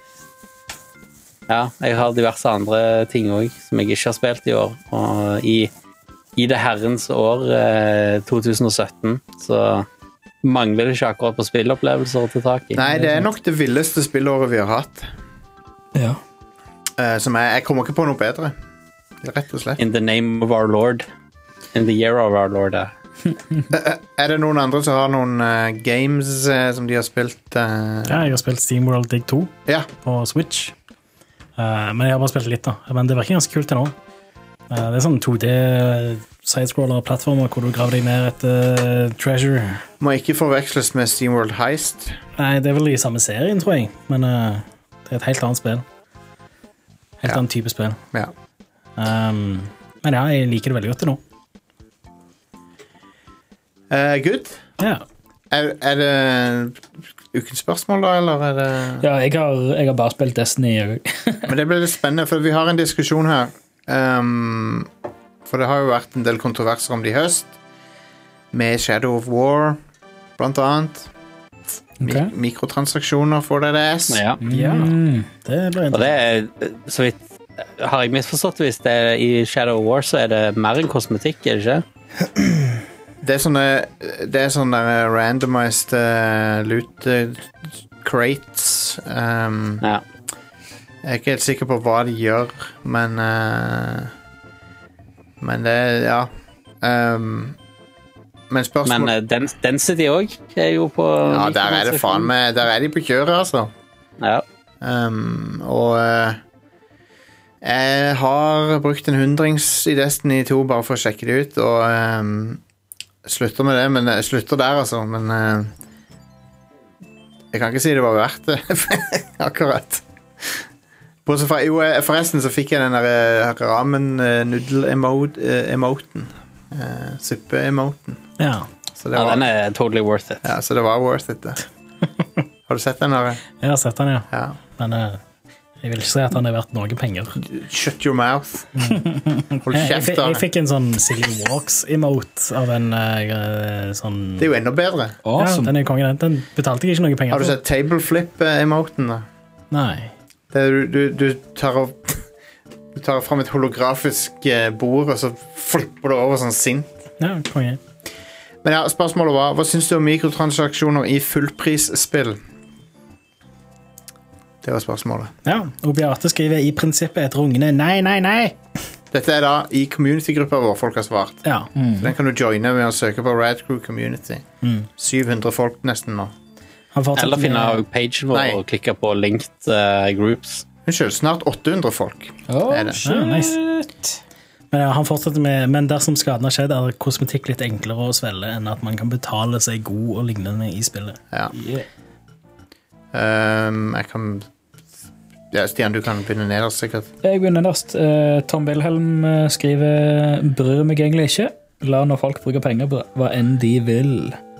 Ja, jeg har diverse andre ting også som jeg ikke har spilt i år. Og i, i det herrens år eh, to tusen og sytten så mangler det ikke akkurat på spillopplevelser å ta tak i. Nei, det er nok det villeste spillåret vi har hatt. Ja. Eh, som er, jeg kommer ikke på noe bedre. Rett og slett. In the name of our lord. In the year of our lord. eh. Er det noen andre som har noen eh, games eh, som de har spilt? eh? Ja, jeg har spilt SteamWorld Dig to Ja. på Switch. Eh, men jeg har bare spilt litt da. Men det virker ganske kult til nå. Eh, det er sånn to D sidescroller-plattformer hvor du graver deg ned etter uh, treasure. Må ikke forveksles med SteamWorld Heist. Nei, det er vel i samme serien, tror jeg. Men eh, det er et helt annet spill. Helt Ja. annen type spill. Ja. Um, men ja, jeg liker det veldig godt til nå. Eh, good. Ja. Er, er det ukens spørsmål, da, eller er det Ja, jeg har, jeg har bare spilt Destiny. Jeg. Men det blir litt spennende, for vi har en diskusjon her. Um, for det har jo vært en del kontroverser om det i høst. Med Shadow of War, blant annet. Mi Ok. Mikrotransaksjoner får det det S. Ja. Ja, det blir Og det interessant. er, så vidt har jeg misforstått, hvis det er i Shadow of War, så er det mer enn kosmetikk, er det ikke? Det er sånne, det er sånne randomized uh, loot uh, crates. Um, Ja. Jeg er ikke helt sikker på hva de gjør, men uh, Men det er, ja. Um, men spørsmål... Men uh, dens Density også er jo på... Ja, der er det faen med, der er de på kjøret, altså. Ja. Um, og uh, jeg har brukt en hundrings i Destiny to bare for å sjekke det ut, og um, slutter med det, men jeg slutter der, altså. Men uh, jeg kan ikke si det var verdt det, akkurat. Bortsett fra, jo, forresten så fikk jeg den der uh, ramen-nudel-emoten. Uh, Suppe-emoten. Ja, Så det ja, var, den er totally worth it. ja, så det var worth it, det. Har du sett den der? jeg har sett den, ja. Ja. Men eh, jeg vil ikke si at han er verdt noen penger. Shut your mouth. Hold Jeg, kjeft fikk- da. jeg fikk en sånn Silly Walks-emote av en eh, sånn... Det er jo enda bedre. Ja, Awesome. den er kongen. Den- Den betalte jeg ikke noen penger Har du for. sett tableflip-emoten da? Nei. Det er, du, du, du tar opp Du tar frem et holografisk eh, bord, og så flipper du over sånn sint. Ja, kongen. Men ja, spørsmålet var, hva synes du om mikrotransaksjoner i fullprisspill? Det var spørsmålet. Ja, Obiate skriver i prinsippet et rungende nei, nei, nei. Dette er da i community-gruppa vår folk har svart. Ja. Så den kan du joine med å søke på Radcrew Community. syv hundre folk nesten nå. Han fortsetter Eller finne med- pagen vår Nei. og klikke på linked uh, groups. Unnskyld, snart åtte hundre folk. Oh, er det. Ja, nice. Men ja, han fortsetter med Men dersom skaden har skjedd, er kosmetikk litt enklere å svelge enn at man kan betale seg god og lignende i spillet. Ja. Yeah. Um, jeg kan ja, Stian, du kan begynne nederst sikkert. Jeg begynner nederst. Eh, Tom Wilhelm eh, skriver bryr meg egentlig ikke. La når folk bruker penger på hva enn de vil.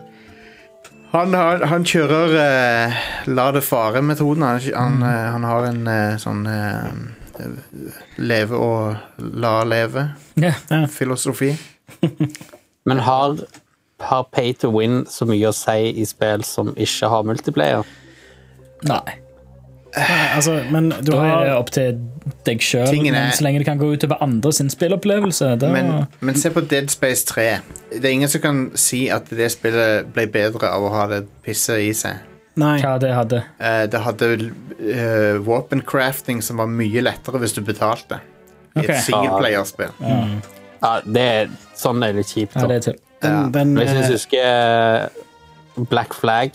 Han, har, han kjører eh, la det fare-metoden. Han, han, eh, han har en eh, sånn eh, leve og la leve-filosofi. Ja. Men har, har pay to win så mye å si i spill som ikke har multiplayer? Nei. Nei, altså, men du Da er det har opp til deg sjøl, Tingen er- men så lenge det kan gå utover andre sin spillopplevelse. Da... Men, men se på Dead Space tre. Det er ingen som kan si at det spillet ble bedre av å ha det pisset i seg. Nei. Hva det hadde. Eh, det hadde uh, våpencrafting som var mye lettere hvis du betalte. I Ok. et singleplayerspill. Ja, det er, sånn er det kjipt. Ja, Da. det er til. Den, den, Hvis jeg eh, husker eh, Black Flag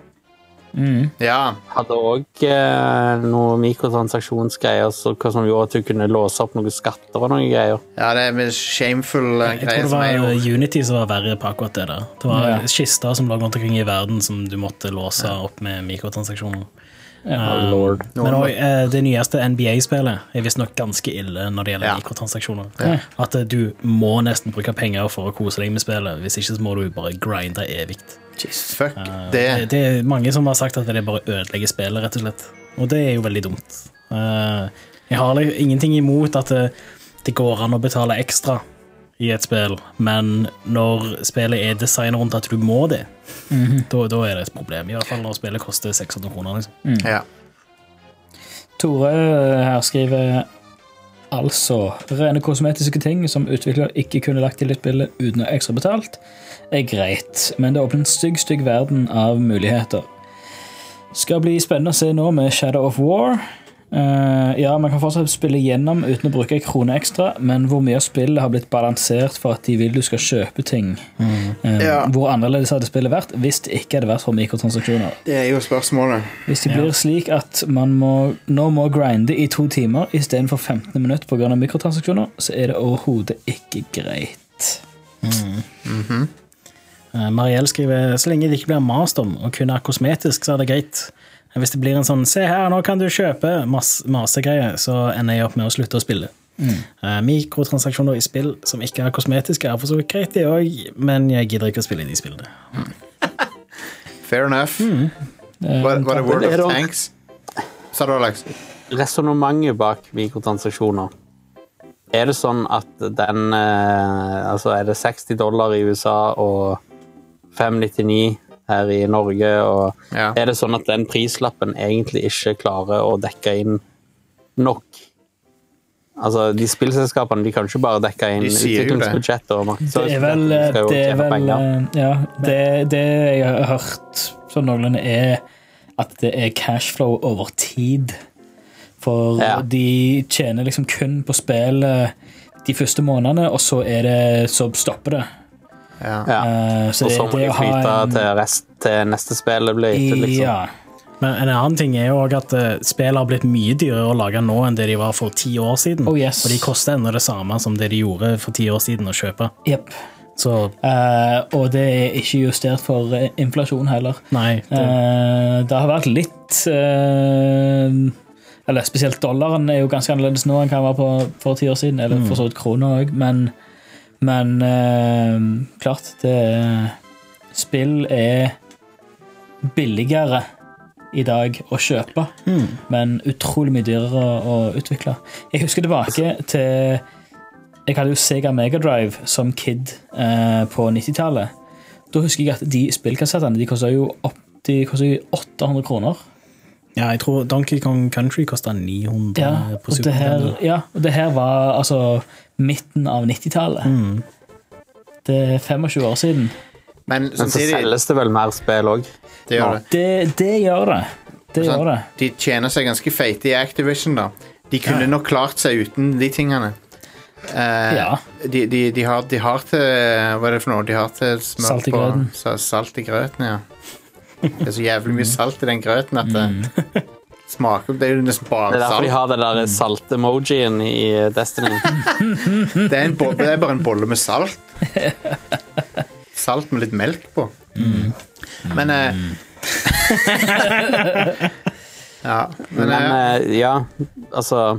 Ja, hadde også eh, noen mikrotransaksjonsgreier, så hva som gjorde at du kunne låse opp noen skatter og noen greier. ja, det er med shameful eh, jeg tror greier det som er var jo Unity som var verre på akkurat det der. Det var Ja. kister som lå rundt omkring i verden som du måtte låse opp med mikrotransaksjoner. Oh, Lord. Men også, eh, det nyeste N B A-spillet er visst nok ganske ille når det gjelder Ja. mikrotransaksjoner. At eh, du må nesten bruke penger for å kose deg med spillet. Hvis ikke så må du bare grinde evig. Fuck Det, det. det er mange som har sagt at det bare ødelegger spillet, rett og slett. Og det er jo veldig dumt. Eh, jeg har li- ingenting imot at det, det går an å betale ekstra i et spill, men når spillet er designet rundt at du må det, da, da er det et problem. I hvert fall når spillet koster seks hundre kroner. Liksom. Ja. Tore her skriver altså rene kosmetiske ting som utvikler ikke kunne lagt til i spillet uten å ha ekstra betalt, er greit, men det åpner en stygg, stygg verden av muligheter. Skal bli spennende å se nå med Shadow of War. Uh, ja, man kan fortsatt spille gjennom uten å bruke en krone ekstra, men hvor mye av spillet har blitt balansert for at de vil du skal kjøpe ting. Uh, Ja. Hvor annerledes hadde spillet vært hvis det ikke hadde vært for mikrotransaksjoner. Det er jo spørsmålet. Hvis det blir slik at man må, nå må grinde i to timer i stedet for femten minutter på grunn av mikrotransaksjoner, så er det overhodet ikke greit. Uh, Marielle skriver så lenge det ikke blir mast om og kun er kosmetisk, så er det greit. Hvis det blir en sånn se her, nå kan du kjøpe mas masegreier, så ender jeg opp med å slutte å spille. Uh, mikrotransaksjoner i spill som ikke er kosmetiske, er for så vidt greit det også, men jeg gidder ikke å spille de spillene. Fair enough. Var, var det World Det er of da- Tanks? Sa du, Alex? Resonemanget bak mikrotransaksjoner. Er det sånn at den eh, altså er det seksti dollar i U S A og fem nittini her i Norge, og Ja. er det sånn at den prislappen egentlig ikke klarer å dekke inn nok? Altså, de spillselskapene, de kan ikke bare dekke inn De sier jo det. utviklingsbudsjetter og Det er vel, markedsføringsbudsjetter, de skal jo det er tjene vel penger. ja, det, det jeg har hørt sånn noenlunde er at det er cashflow over tid. For Ja. de tjener liksom kun på spillet de første månedene, og så, er det, så stopper det. Ja. Ja. Eh, så Og det, så må det de å ha flyte en- til, rest, til neste spill det blir ute, liksom. Ja. Men en annen ting er jo også at uh, spill har blitt mye dyrere å lage nå enn det de var for ti år siden. Oh, yes. Og de koster enda det samme som det de gjorde for ti år siden å kjøpe. Jep. Så Eh, og det er ikke justert for eh, inflasjon heller. nei, det, Eh, det har vært litt eh, Eller spesielt dollaren er jo ganske annerledes nå enn hva den var på, for ti år siden. Eller for så vidt kroner òg, men, men eh, klart det er, Spill er billigere i dag å kjøpe, men utrolig mye dyrere å utvikle. Jeg husker tilbake til Jeg hadde jo Sega Mega Drive som kid eh, på nittitallet. Da husker jeg at de spillkassettene de kostet jo opp, de kostet jo åtte hundre kroner. ja, jeg tror Donkey Kong Country koster ni hundre Ja, på og det Super her, Nintendo. ja, og det her var altså midten av nittitallet. Mm. Det er tjuefem år siden. Men Men så samtidig, selges det vel mer spill også. det gjør det. Det, det gjør det. Det Sånn, gjør det. de tjener seg ganske feite i Activision, da. De kunne nok klart seg uten de tingene. Eh, Ja. de, de, de, har, de har til Hva er det for noe? De har til smør Salt i på- grøten. sa- Salt i grøten, ja. Det er så jævlig mye salt i den grøten at det smaker Det er jo nesten Det bare er derfor de salt. har den der salt-emojien i Destiny. Det er, en bo- det er bare en bolle med salt. Salt med litt melk på. Men eh, Ja, men, Men eh, eh, ja, altså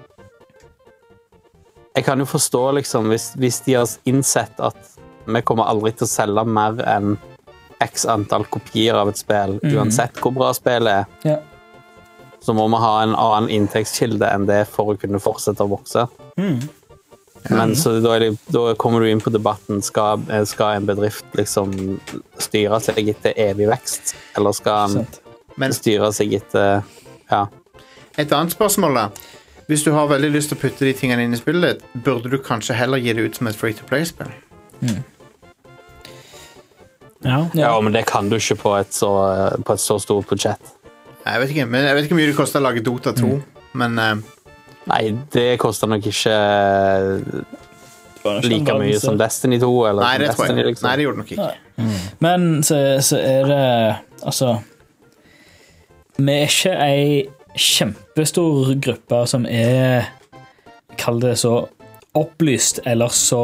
Jeg kan jo forstå, liksom, hvis, hvis de har innsett at vi kommer aldri til å selge mer enn x antall kopier av et spill, uansett hvor bra spillet er, Ja. så må vi ha en annen inntektskilde enn det for å kunne fortsette å vokse. Men så da, er det, da kommer du inn på debatten skal, skal en bedrift liksom styre seg etter evig vekst, eller skal den Sant. men styre seg etter ja. et annet spørsmål, da. Hvis du har veldig lyst til å putte de tingene inn i spillet, burde du kanskje heller gi det ut som et free-to-play-spill? Ja. Ja, men det kan du ikke på et så, på et så stort budsjett. Jeg vet ikke, men jeg vet ikke hvor mye det koster å lage Dota to, men eh, Nei, det koster nok ikke like mye som Destiny to, eller nei, som det tror Destiny, jeg. liksom. Nei, det gjorde det nok ikke. Men så, så er det Altså Vi er ikke ei kjempestor gruppe som er Kall det så opplyst, eller så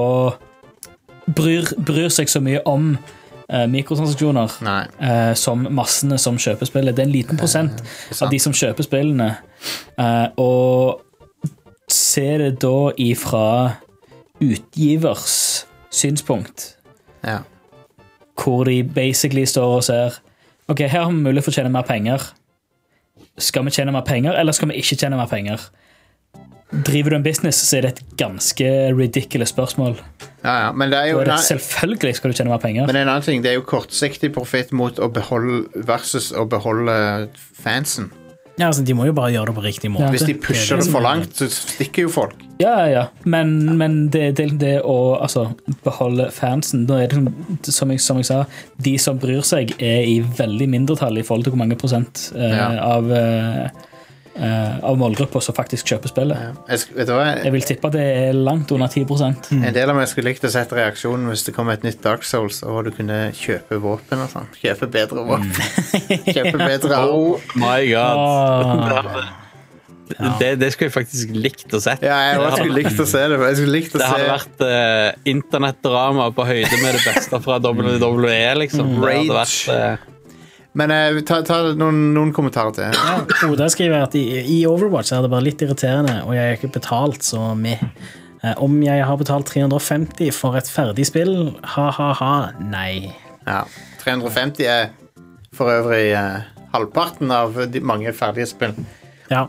bryr, bryr seg så mye om eh, mikrotransaksjoner Nei. eh, som massene som kjøper spillet. Det er en liten prosent sant. av de som kjøper spillene. Eh, og se det da ifra utgivers synspunkt, Ja. hvor de basically står og ser ok, her har vi mulighet for å tjene mer penger. Skal vi tjene mer penger, eller skal vi ikke tjene mer penger? Driver du en business, så er det et ganske ridiculous spørsmål. Ja, ja, men det er Da jo er det nei, selvfølgelig skal du tjene mer penger. men det er en annen ting, det er jo kortsiktig profitt mot å beholde versus å beholde fansen. Ja, altså, de må jo bare gjøre det på riktig måte. Hvis de pusher Det er det det som for er- langt, så stikker jo folk. Ja, ja, ja. Men, men det, det, det å altså, beholde fansen, da er det liksom, som jeg, som jeg sa, de som bryr seg er i veldig mindretall i forhold til hvor mange prosent eh, Ja. av, eh, eh, av målgrupper som faktisk kjøper spillet. Ja. Jeg, sk- vet du hva? Jeg vil tippe at det er langt under ti prosent. En del av meg skulle likt å sette reaksjonen hvis det kom et nytt Dark Souls, og du kunne kjøpe våpen og sånn. Kjøpe bedre våpen. Kjøpe bedre arm. Oh my god. Det, det skulle jeg faktisk likt å sett. Ja, jeg også skulle likt å se det. Jeg skulle likt å Det hadde se vært uh, internettdrama på høyde med det beste fra W W E, liksom. Det hadde vært, eh, Men eh, ta, ta noen, noen kommentarer til. Ja, Oda skriver at i, i Overwatch er det bare litt irriterende, og jeg har ikke betalt så med. Eh, om jeg har betalt tre hundre og femti for et ferdig spill, ha-ha-ha, nei. Ja. tre hundre og femti er for øvrig eh, halvparten av de mange ferdige spill. Ja.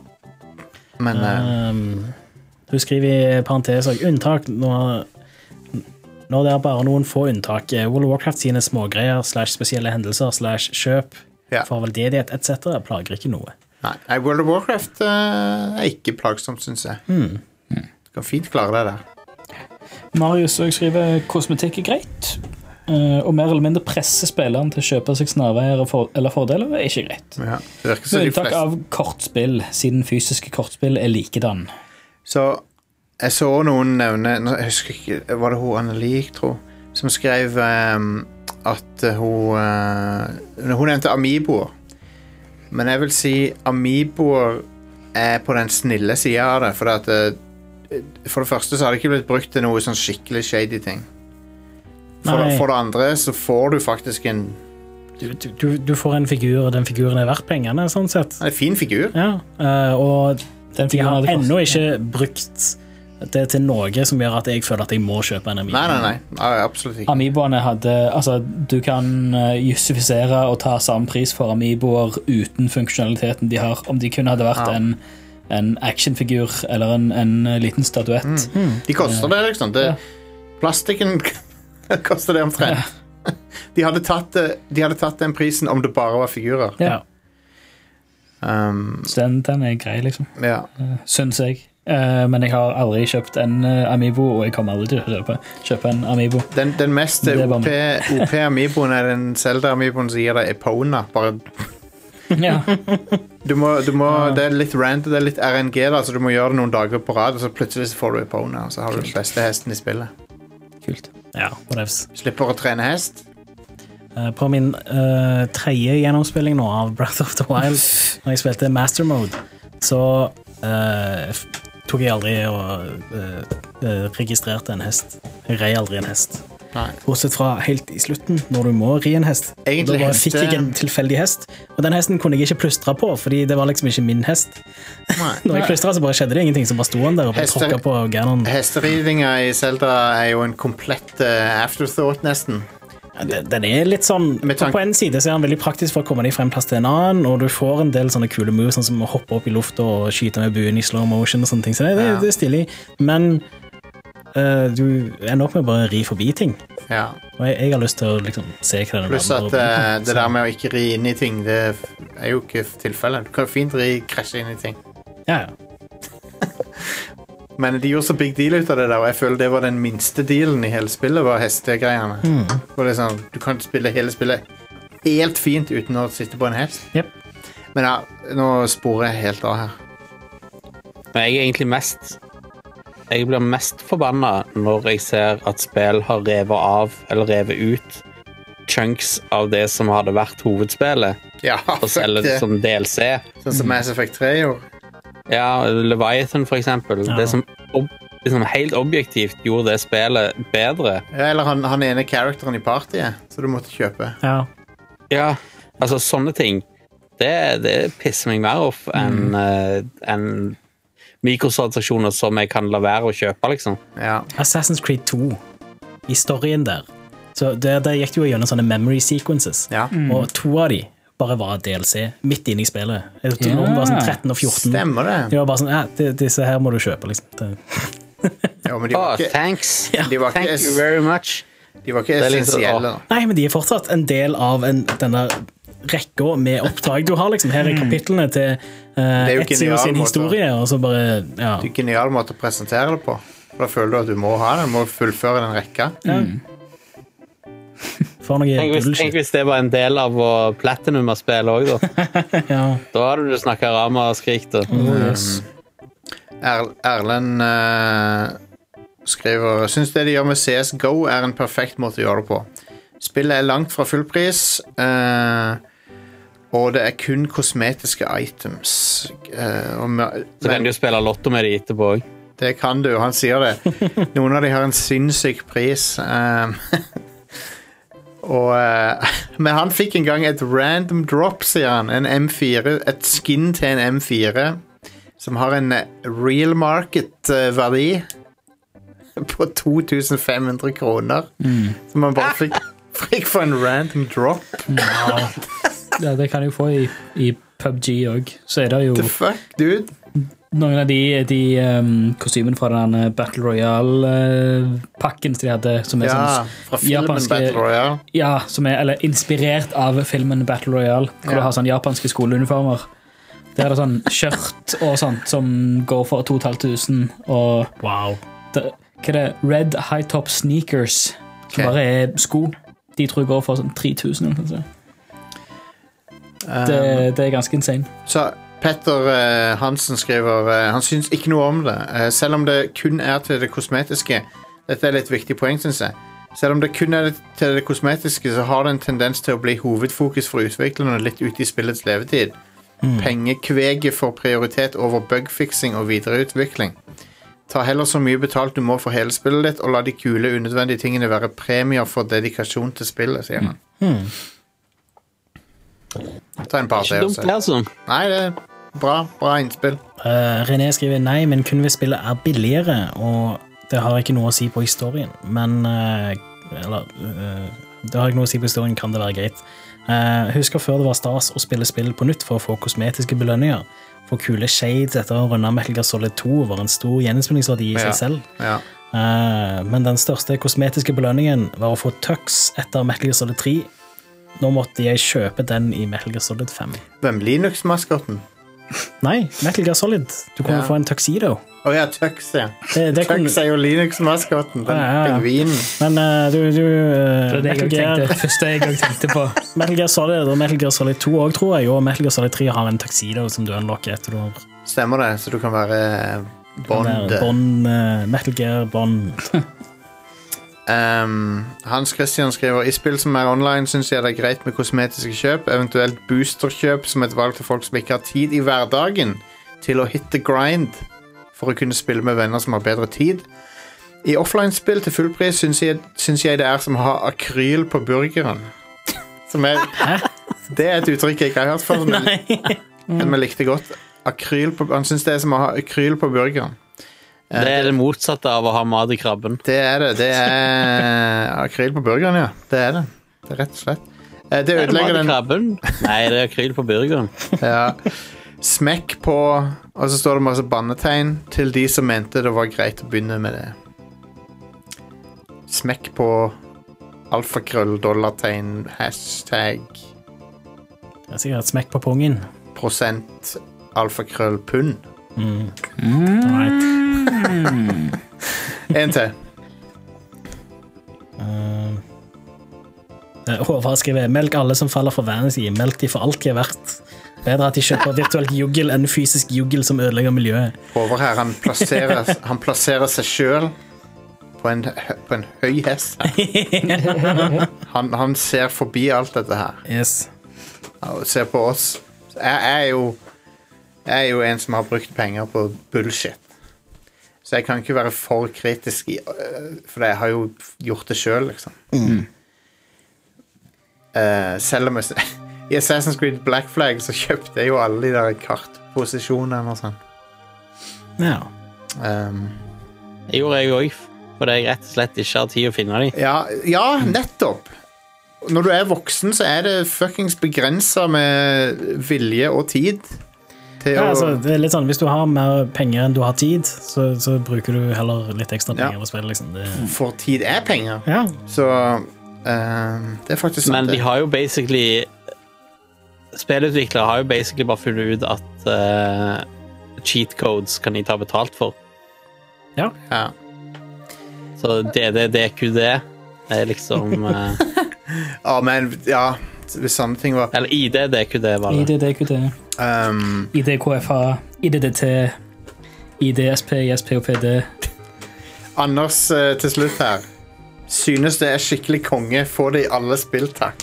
Men eh, Um, hun skriver i parentes også, unntak når, når det er bare noen få unntak. World of Warcraft sine smågreier slash spesielle hendelser slash kjøp Ja. for veldedighet et cetera plager ikke noe. Nei, nei, World of Warcraft uh, er ikke plagsomt, synes jeg. Mm. Du kan fint klare det der. Marius også skriver kosmetikk er greit, uh, og mer eller mindre presse spilleren til å kjøpe seg snarveier for, eller fordeler er ikke greit. Ja, det virker som Med de unntak fleste... av kortspill, siden fysiske kortspill er likedan. Så jeg så noen nevne, nå, jeg husker ikke, var det hun Annelie, tror som skrev um, at hun, uh, hun nevnte Amiiboer. Men jeg vil si Amiiboer er på den snille siden av det, for at uh, for det første så har det ikke blitt brukt til noe sånn skikkelig shady ting. For, Nei. for det andre så får du faktisk en Du, du, du får en figur, og den figuren er verdt pengene, sånn sett. en fin figur. Ja, uh, og Den de figuren har hadde ennå kostet, ikke brukt det til noe som gjør at jeg føler at jeg må kjøpe en Amiibo. Nei, nei, nei, nei absolutt ikke. Amiiboene hadde, altså du kan uh, justifisere og ta samme pris for Amiiboer uten funksjonaliteten de har, om de kun hadde vært Ja. en, en actionfigur eller en, en liten statuett. Mm. De koster det, liksom. Det, plastikken koster det omtrent. De hadde, tatt, det- de hadde tatt den prisen om det bare var figurer. Ja. Um, Så den, den er grei, liksom. ja. Uh, synes jeg. Uh, men jeg har aldri kjøpt en uh, Amiibo, og jeg kommer aldri til å kjøpe, kjøpe en Amiibo. Den, den mest Det er O bare P, O P Amiiboen er den Zelda-Amiiboen som gir deg Epona. Bare, Ja. du må, du må, det er litt random, det er litt R N G, da, så du må gjøre det noen dager på rad, og så plutselig så får du Epona, og så har du den beste hesten i spillet. Kult. Ja, whatevs. Slipper å trene hest. Uh, på min uh, tredje gjennomspilling nå av Breath of the Wild, når jeg spilte Master Mode, så uh, f- tok jeg aldri og uh, uh, registrerte en hest. Jeg rei aldri en hest. Nei. Bortsett fra helt i slutten, når du må ri en hest. Egentlig da bare heste- fikk jeg en tilfeldig hest, og den hesten kunne jeg ikke plystre på, fordi det var liksom ikke min hest. Nei. Når jeg plystret, så bare skjedde det ingenting, så bare sto han der og bare Hester- tråkket på Ganon. Hesteridinga i Zelda er jo en komplett uh, afterthought, nesten. Ja, den- Den er litt sånn, Med tanke- på en side så er den veldig praktisk for å komme deg fra en plass til en annen, og du får en del sånne kule moves, sånn som å hoppe opp i lufta og skyte med buen i slow motion og sånne ting, så det, det, Ja. det er stilig. Men eh, du ender opp med å bare ri forbi ting. Ja. Og jeg, jeg har lyst til å liksom se hva den Pluss at uh, det der med å ikke ri inn i ting, det er jo ikke tilfellet. Du kan jo fint ri, krasje inn i ting. Ja, ja. Men de gjorde så big deal ut av det der, og jeg føler det var den minste dealen i hele spillet, var hestegreiene. For det er sånn, du kan spille hele spillet helt fint uten å sitte på en hest. Jep. Men ja, nå sporer jeg helt av her. Men jeg er egentlig mest Jeg blir mest forbanna når jeg ser at spill har revet av eller revet ut chunks av det som hadde vært hovedspillet, Ja, og fuck selger det det. som D L C. Sånn som Mass Effect tre gjorde. Ja, Leviathan for eksempel. Ja. Det som ob liksom helt objektivt gjorde det spillet bedre. Ja, eller han, han ene characteren i partiet, så du måtte kjøpe. Ja. Ja, altså sånne ting. Det, det pisser meg mer off enn uh, enn mikrotransaksjoner som jeg kan la være å kjøpe, liksom. Ja. Assassin's Creed to, i storyen der, så der, der gikk du jo gjennom sånne memory sequences, Ja. og to av de bare var D L C, midt inne i spillet. Jeg tror Ja. det var sånn tretten og fjorten. Stemmer det. De var bare sånn, ja, det- disse her må du kjøpe, liksom. Det, Ja, men de Oh, var ikke, thanks. de var Thank ikke, you very much. de var ikke Det er litt sånn, essensielle. åh. da. nei, men de er fortsatt en del av en, denne rekka med oppdrag du har, liksom. Her er kapitlene til uh, er jo Ezio genial sin måte. historie, og så bare, ja. Det er en genial måte å presentere det på. For da føler du at du må ha det, du må fullføre den rekka. For noe Tenk hvis, tenk bullshit. hvis det var en del av å platinum av spillet òg, da. Ja. Da hadde du snakka ramaskrik, da. Er, Erlend eh, skriver Syns det de gjør med C S G O er en perfekt måte å gjøre det på. Spillet er langt fra fullpris, eh, og det er kun kosmetiske items. Eh, og, med- Så kan du jo spille lotto med de etterpå òg. Det kan du, han sier det. Noen av de har en sinnssyk pris. Um, og, uh, men han fikk en gang et random drop, sier han. En M fire, et skin til en M fire, som har en uh, real market-verdi på to tusen fem hundre kroner. Som han bare fikk, fikk for en random drop. Ja, det kan jeg jo få i, i P U B G også. Så er det jo The fuck, dude? noen av de, de um, kostymene fra den Battle Royale-pakken som de hadde, som er Ja, sånn fra filmen japanske- Battle Royale. Ja, som er eller, inspirert av filmen Battle Royale, hvor Ja. du har sånn japanske skoleuniformer. Der er det sånn skjørt og sånt som går for to og et halvt tusen, og Wow. det, hva er det? Red High Top Sneakers, som Ok. bare er sko. De tror jeg går for sånn tre tusen eller noe sånt. Um, Det, det er ganske insane. Så Petter eh, Hansen skriver eh, han syns ikke noe om det, eh, selv om det kun er til det kosmetiske. Dette er litt viktig poeng, synes jeg. Selv om det kun er til det kosmetiske, så har det en tendens til å bli hovedfokus for utviklerne litt ute i spillets levetid. Pengekveget får prioritet over bugfixing og videreutvikling. Ta heller så mye betalt du må for hele spillet ditt, og la de kule, unødvendige tingene være premier for dedikasjon til spillet, sier han. Ta en par Ikke til. dumt, så- det, altså. Nei, det er bra, bra innspill. Uh, René skriver nei, men kun hvis spillet er billigere, og det har ikke noe å si på historien. Men uh, Eller uh, det har ikke noe å si på historien, kan det være greit. Uh, husker før det var stas å spille spill på nytt for å få kosmetiske belønninger. For kule shades etter å runde Metal Gear Solid to var en stor gjennomspillingsverdi i Ja. seg selv. Ja. Uh, men den største kosmetiske belønningen var å få Tux etter Metal Gear Solid tre. Nå måtte jeg kjøpe den i Metal Gear Solid fem. Hvem Linux-maskotten? Nei, Metal Gear Solid. Du kunne Ja. få en tuxedo. Å ja, Tux, ja. Det, det kunne, Tux er jo Linux-maskotten, den Ja, ja, ja. pingvinen. men uh, du, du uh, Det er det Metal, jeg Gear, tenkte, første jeg også tenkte på. Metal Gear Solid og Metal Gear Solid to også, tror jeg, og Metal Gear Solid tre har en tuxedo som du unlocker etter du har Stemmer det, så du kan være Bond. Bond, uh, Metal Gear Bond. Um, Hans Christian skriver i spill som er online synes jeg det er greit med kosmetiske kjøp, eventuelt boosterkjøp som et valg til folk som ikke har tid i hverdagen til å hit the grind for å kunne spille med venner som har bedre tid. I offline-spill til full pris synes jeg, synes jeg det er som å ha akryl på burgeren. Som er, det er et uttrykk jeg ikke har hørt før, men, men jeg likte godt. Akryl på, han synes det er som å ha akryl på burgeren. Det er det motsatte av å ha mat i krabben. Det er det. Det er akryl på burgeren, ja. Det er det. Det er rett og slett. Eh, Det Er det mat ødelegger i den. krabben? Nei, det er akryl på burgeren. Ja. Smekk på, og så står det masse bannetegn til de som mente det var greit å begynne med det. Smekk på alfakrøll, dollartegn, hashtag, Det er sikkert smekk på pungen. prosent, alfakrøll, pund. Right. En til. Uh, Håvard skriver melk alle som faller for vanity. Melk de for alt de er verdt. Bedre at de kjøper virtuelt juggel enn fysisk juggel som ødelegger miljøet. Håvard her, han plasserer, han plasserer seg selv på en, hø- på en høy hest. her. Han, han ser forbi alt dette her. Yes. Og ser på oss. Jeg, jeg, er jo, jeg er jo en som har brukt penger på bullshit. Så jeg kan ikke være for kritisk, i, øh, for jeg har jo gjort det selv, liksom. Eh, selv om jeg, i Assassin's Creed Black Flag så kjøpte jeg jo alle de der kartposisjonene og sånn. Ja. Um, Det gjorde jeg òg, fordi jeg rett og slett ikke har tid å finne dem. ja, ja, nettopp. Når du er voksen, så er det fuckings begrenset med vilje og tid. Til Ja, å, altså, det er litt sånn, hvis du har mer penger enn du har tid, så, så bruker du heller litt ekstra penger Ja. på spillet. Liksom. Det, for tid er penger. ja. Så um, det er faktisk sant. Men de det. har jo basically Spillutviklere har jo basically bare funnet ut at uh, cheat codes kan de ta betalt for. Ja. Så D D D Q D er liksom uh, Ja, men ja, hvis sånne ting var Eller I D D Q D var I det. D D Q D, um, I D K F A, I D D T, I D S P, I S P og P D. Anders uh, til slutt her synes det er skikkelig konge. Få det i alle spill, takk.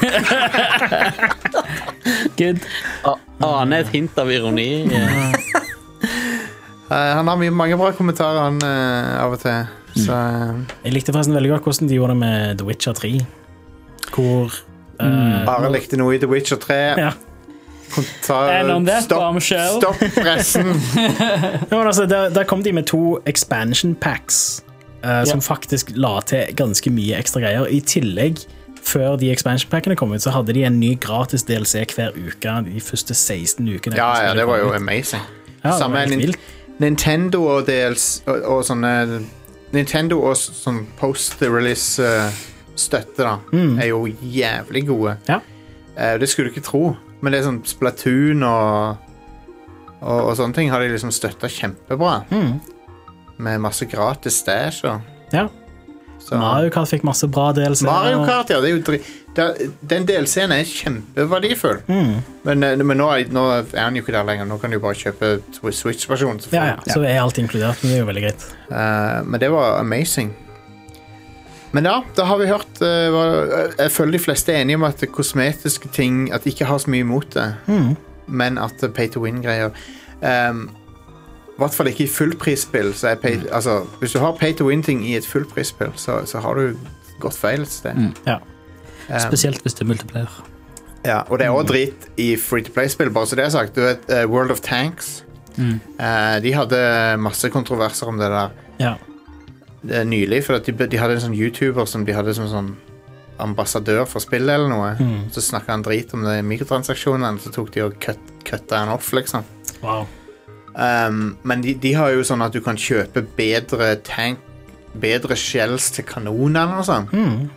Good. Aner et hint av ironi. eh. Uh, han har mye, mange bra kommentarer han uh, av og til. Så uh, Jeg likte forresten veldig godt hvordan de gjorde det med The Witcher tre. Hvor eh, Are likte noe i The Witcher tre. Ja. Ta, And on that stopp, bombshell. stopp pressen. Ja, men altså, der, der kom de med to expansion packs eh, som faktisk la til ganske mye ekstra greier. I tillegg før de expansion packene kom ut, så hadde de en ny gratis D L C hver uke de første seksten ukene. Ja, ja, det var jo amazing. Ja, det Samme var helt Nin- vilt. Nintendo og D L C og, og sånne Nintendo og s- sånn post-release uh, støtte da, Mm. er jo jævlig gode. Ja. Eh, det skulle du ikke tro, men det er sånn Splatoon og, og, og sånne ting har de liksom støttet kjempebra. Mm. Med masse gratis stash og Ja. så. Mario Kart fikk masse bra D L C. Mario Kart, ja, det er jo dri- det, den D L C-en er kjempeverdifull. Mm. Men, eh, men nå, er, nå er han jo ikke der lenger. Nå kan du bare kjøpe Switch-versjonen. så får Ja, ja, du- så er alt inkludert, men det er jo veldig greit. Eh, men det var amazing. Men ja, da har vi hørt eh, hva- Jeg føler de fleste er enige om at kosmetiske ting At de ikke har så mye imot det, Mm. men at det er pay to win-greier um, I hvert fall ikke i fullprisspill så er pay, altså, hvis du har pay to win-ting i et fullprisspill så, så har du gått feil et sted. Mm. Ja. Um, Spesielt hvis det er multiplayer. ja, og det er også drit i free-to-play-spill, bare så det er sagt. Du vet, eh, World of Tanks Mm. eh, de hadde masse kontroverser om det der Ja. eh, nylig, for at de, de hadde en sånn YouTuber som de hadde som sånn ambassadør for spillet eller noe. Mm. Så snakket han drit om det mikrotransaksjonene, så tok de og cut, cutta han off, liksom. Wow. Um, men de, de har jo sånn at du kan kjøpe bedre tank, bedre shells til kanonene og sånn. Mm.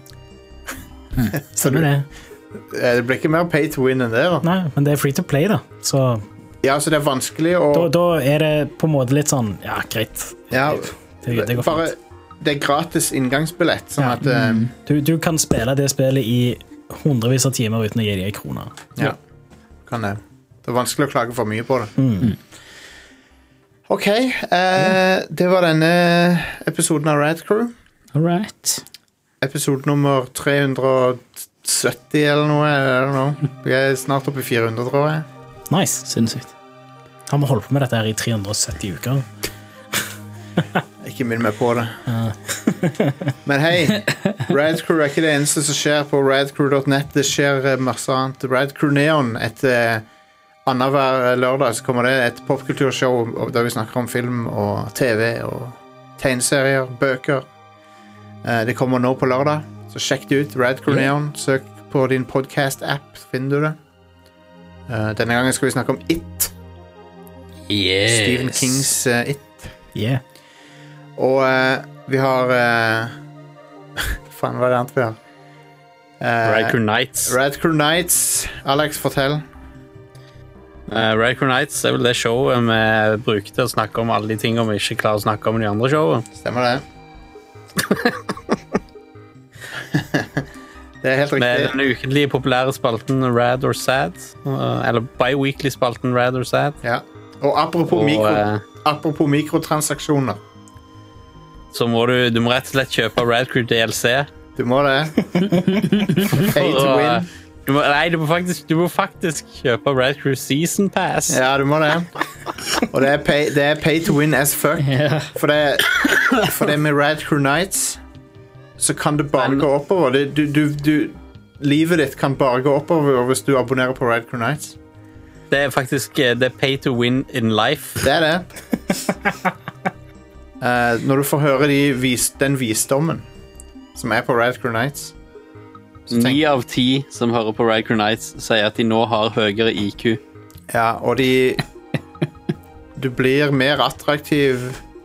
Så Stemmer det. eh, det blir ikke mer pay to win enn det da. Nei, men det er free to play, da. Så Ja, så det er vanskelig å... da, da er det på en måte litt sånn Ja, greit. Ja, Det, det går bare, fint. det er gratis inngangsbillett, sånn Ja. at... eh, Du, du kan spille det spillet i hundrevis av timer uten å gi deg en krone. Ja, kan det. Det er vanskelig å klage for mye på det. Mm. Ok, eh, det var denne episoden av Rad Crew. All right. Episode nummer tre hundre sytti eller noe. I don't know. Vi er snart oppe i fire hundre, tror jeg. Nice. Sinnssykt. Har vi holdt på med dette her i tre hundre sytti uker? Ikke minn meg på det. Men hei, Rad Crew er ikke det eneste som skjer på radcrew dot net. Det skjer eh, masse annet. Rad Crew Neon, et eh, annenhver lørdag så kommer det et popkulturshow og- der vi snakker om film og T V og tegneserier, bøker. Eh, det kommer nå på lørdag, så sjekk det ut. Rad Crew Neon. Søk på din podcast-app, så finner du det. Eh, denne gangen skal vi snakke om It. Yes. Stephen Kings eh, It. Yeah. Og eh, vi har uh, faen, hva er det annet vi har? Uh, Rad Crew Nights. Rad Crew Nights. Alex, fortell. Uh, Rad Crew Nights er vel det showet vi bruker til å snakke om alle de tingene vi ikke klarer å snakke om i de andre showene. Stemmer det? Det er helt Med riktig. den ukentlige populære spalten Rad or Sad. uh, Eller bi-weekly spalten Rad or Sad. Ja. Og apropos, Og, mikro, eh, apropos mikrotransaksjoner. Så må du, du må rett og slett kjøpe Rad Crew D L C. Du må det. Pay to Og, win. uh, Du må, nei, du må, faktisk, du må faktisk kjøpe Rad Crew Season Pass. Ja, du må det. Og det er pay, det er pay to win as fuck. For det, for det med Rad Crew Nights så kan det bare Men- gå oppover. Det, du, du, du, livet ditt kan bare gå oppover hvis du abonnerer på Rad Crew Nights. Det er faktisk eh, det er pay to win in life. Det er det. Eh, når du får høre de vis, den visdommen som er på Rad Crew Nights, så tenk, Ni av ti som hører på Rad Crew Nights, sier at de nå har høyere I Q. ja, og de du blir mer attraktiv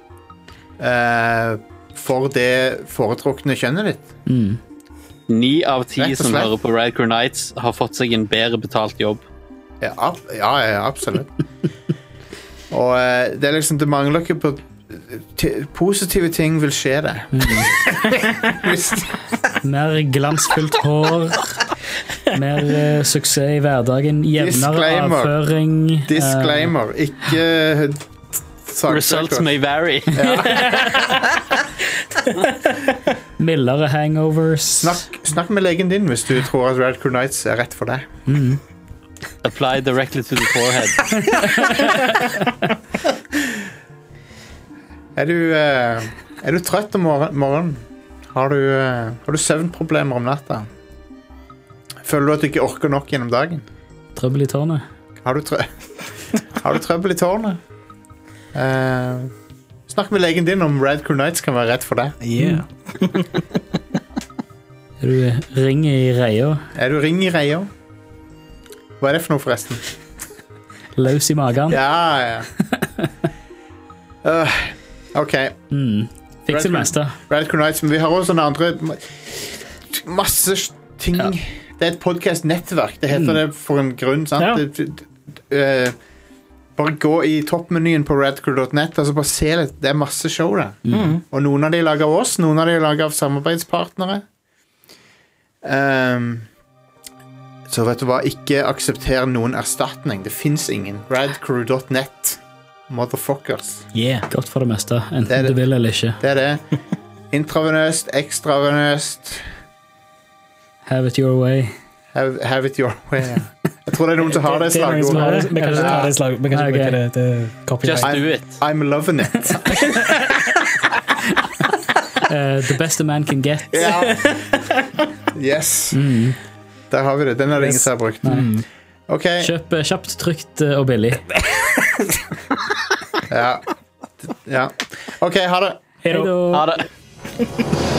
eh, for det foretrukne kjønnet ditt. Mm. Ni av ti Rett og som slett. hører på Rad Crew Nights, har fått seg en bedre betalt jobb. Ja, ab ja, ja absolutt. Og eh, det er liksom, det mangler ikke på t- positive ting vil skje det. Hvis, Mer glansfullt hår. Mer eh, suksess i hverdagen. Jevnere Disclaimer. avføring. eh, disclaimer, ikke uh, Results may vary. mildere hangovers. snakk, snakk med legen din hvis du tror at Rad Crew Nights er rett for deg. Apply directly to the forehead. Er du, eh, er du trøtt om morgen- morgenen? Har du, eh, har du søvnproblemer om natta? Føler du at du ikke orker nok gjennom dagen? Trøbbel i tårnet. Har du, trø har du trøbbel i tårnet? Eh, snakk med legen din om Rad Crew Nights kan være rett for deg. Yeah. Er du ring i reia? Er du ring i reia? Hva er det for noe forresten? Løs i magen? Ja, ja. uh, ok. Mm. Fikk det meste. Radical Nights, men vi har også sånne andre masse ting. Ja. Det er et podcast-nettverk. Det heter mm. det for en grunn, sant? Ja. Det, uh, bare gå i toppmenyen på radical dot net, altså bare se litt. Det er masse show der. Mm. Og noen av de lager av oss, noen av de lager av samarbeidspartnere. Um, så vet du hva, ikke aksepter noen erstatning. Det finnes ingen. radcrew dot net. Motherfuckers. Yeah, godt for det meste. Enten det det. Du vil eller ikke. Det er det. Intravenøst, ekstravenøst. Have it your way. Have, have it your way. Jeg tror det er noen som har det slagordet. Vi kan ikke ta det slagordet. Vi kan ikke bruke det til copyright. Just do it. I'm, I'm loving it. uh, the best a man can get. Ja. Yes. Mm. Der har vi det. Den er det yes. ingen som har brukt. Mm. Okay. Kjøp kjapt, trygt og billig. Ja. Ja. OK, ha det. Hei da. Ha det.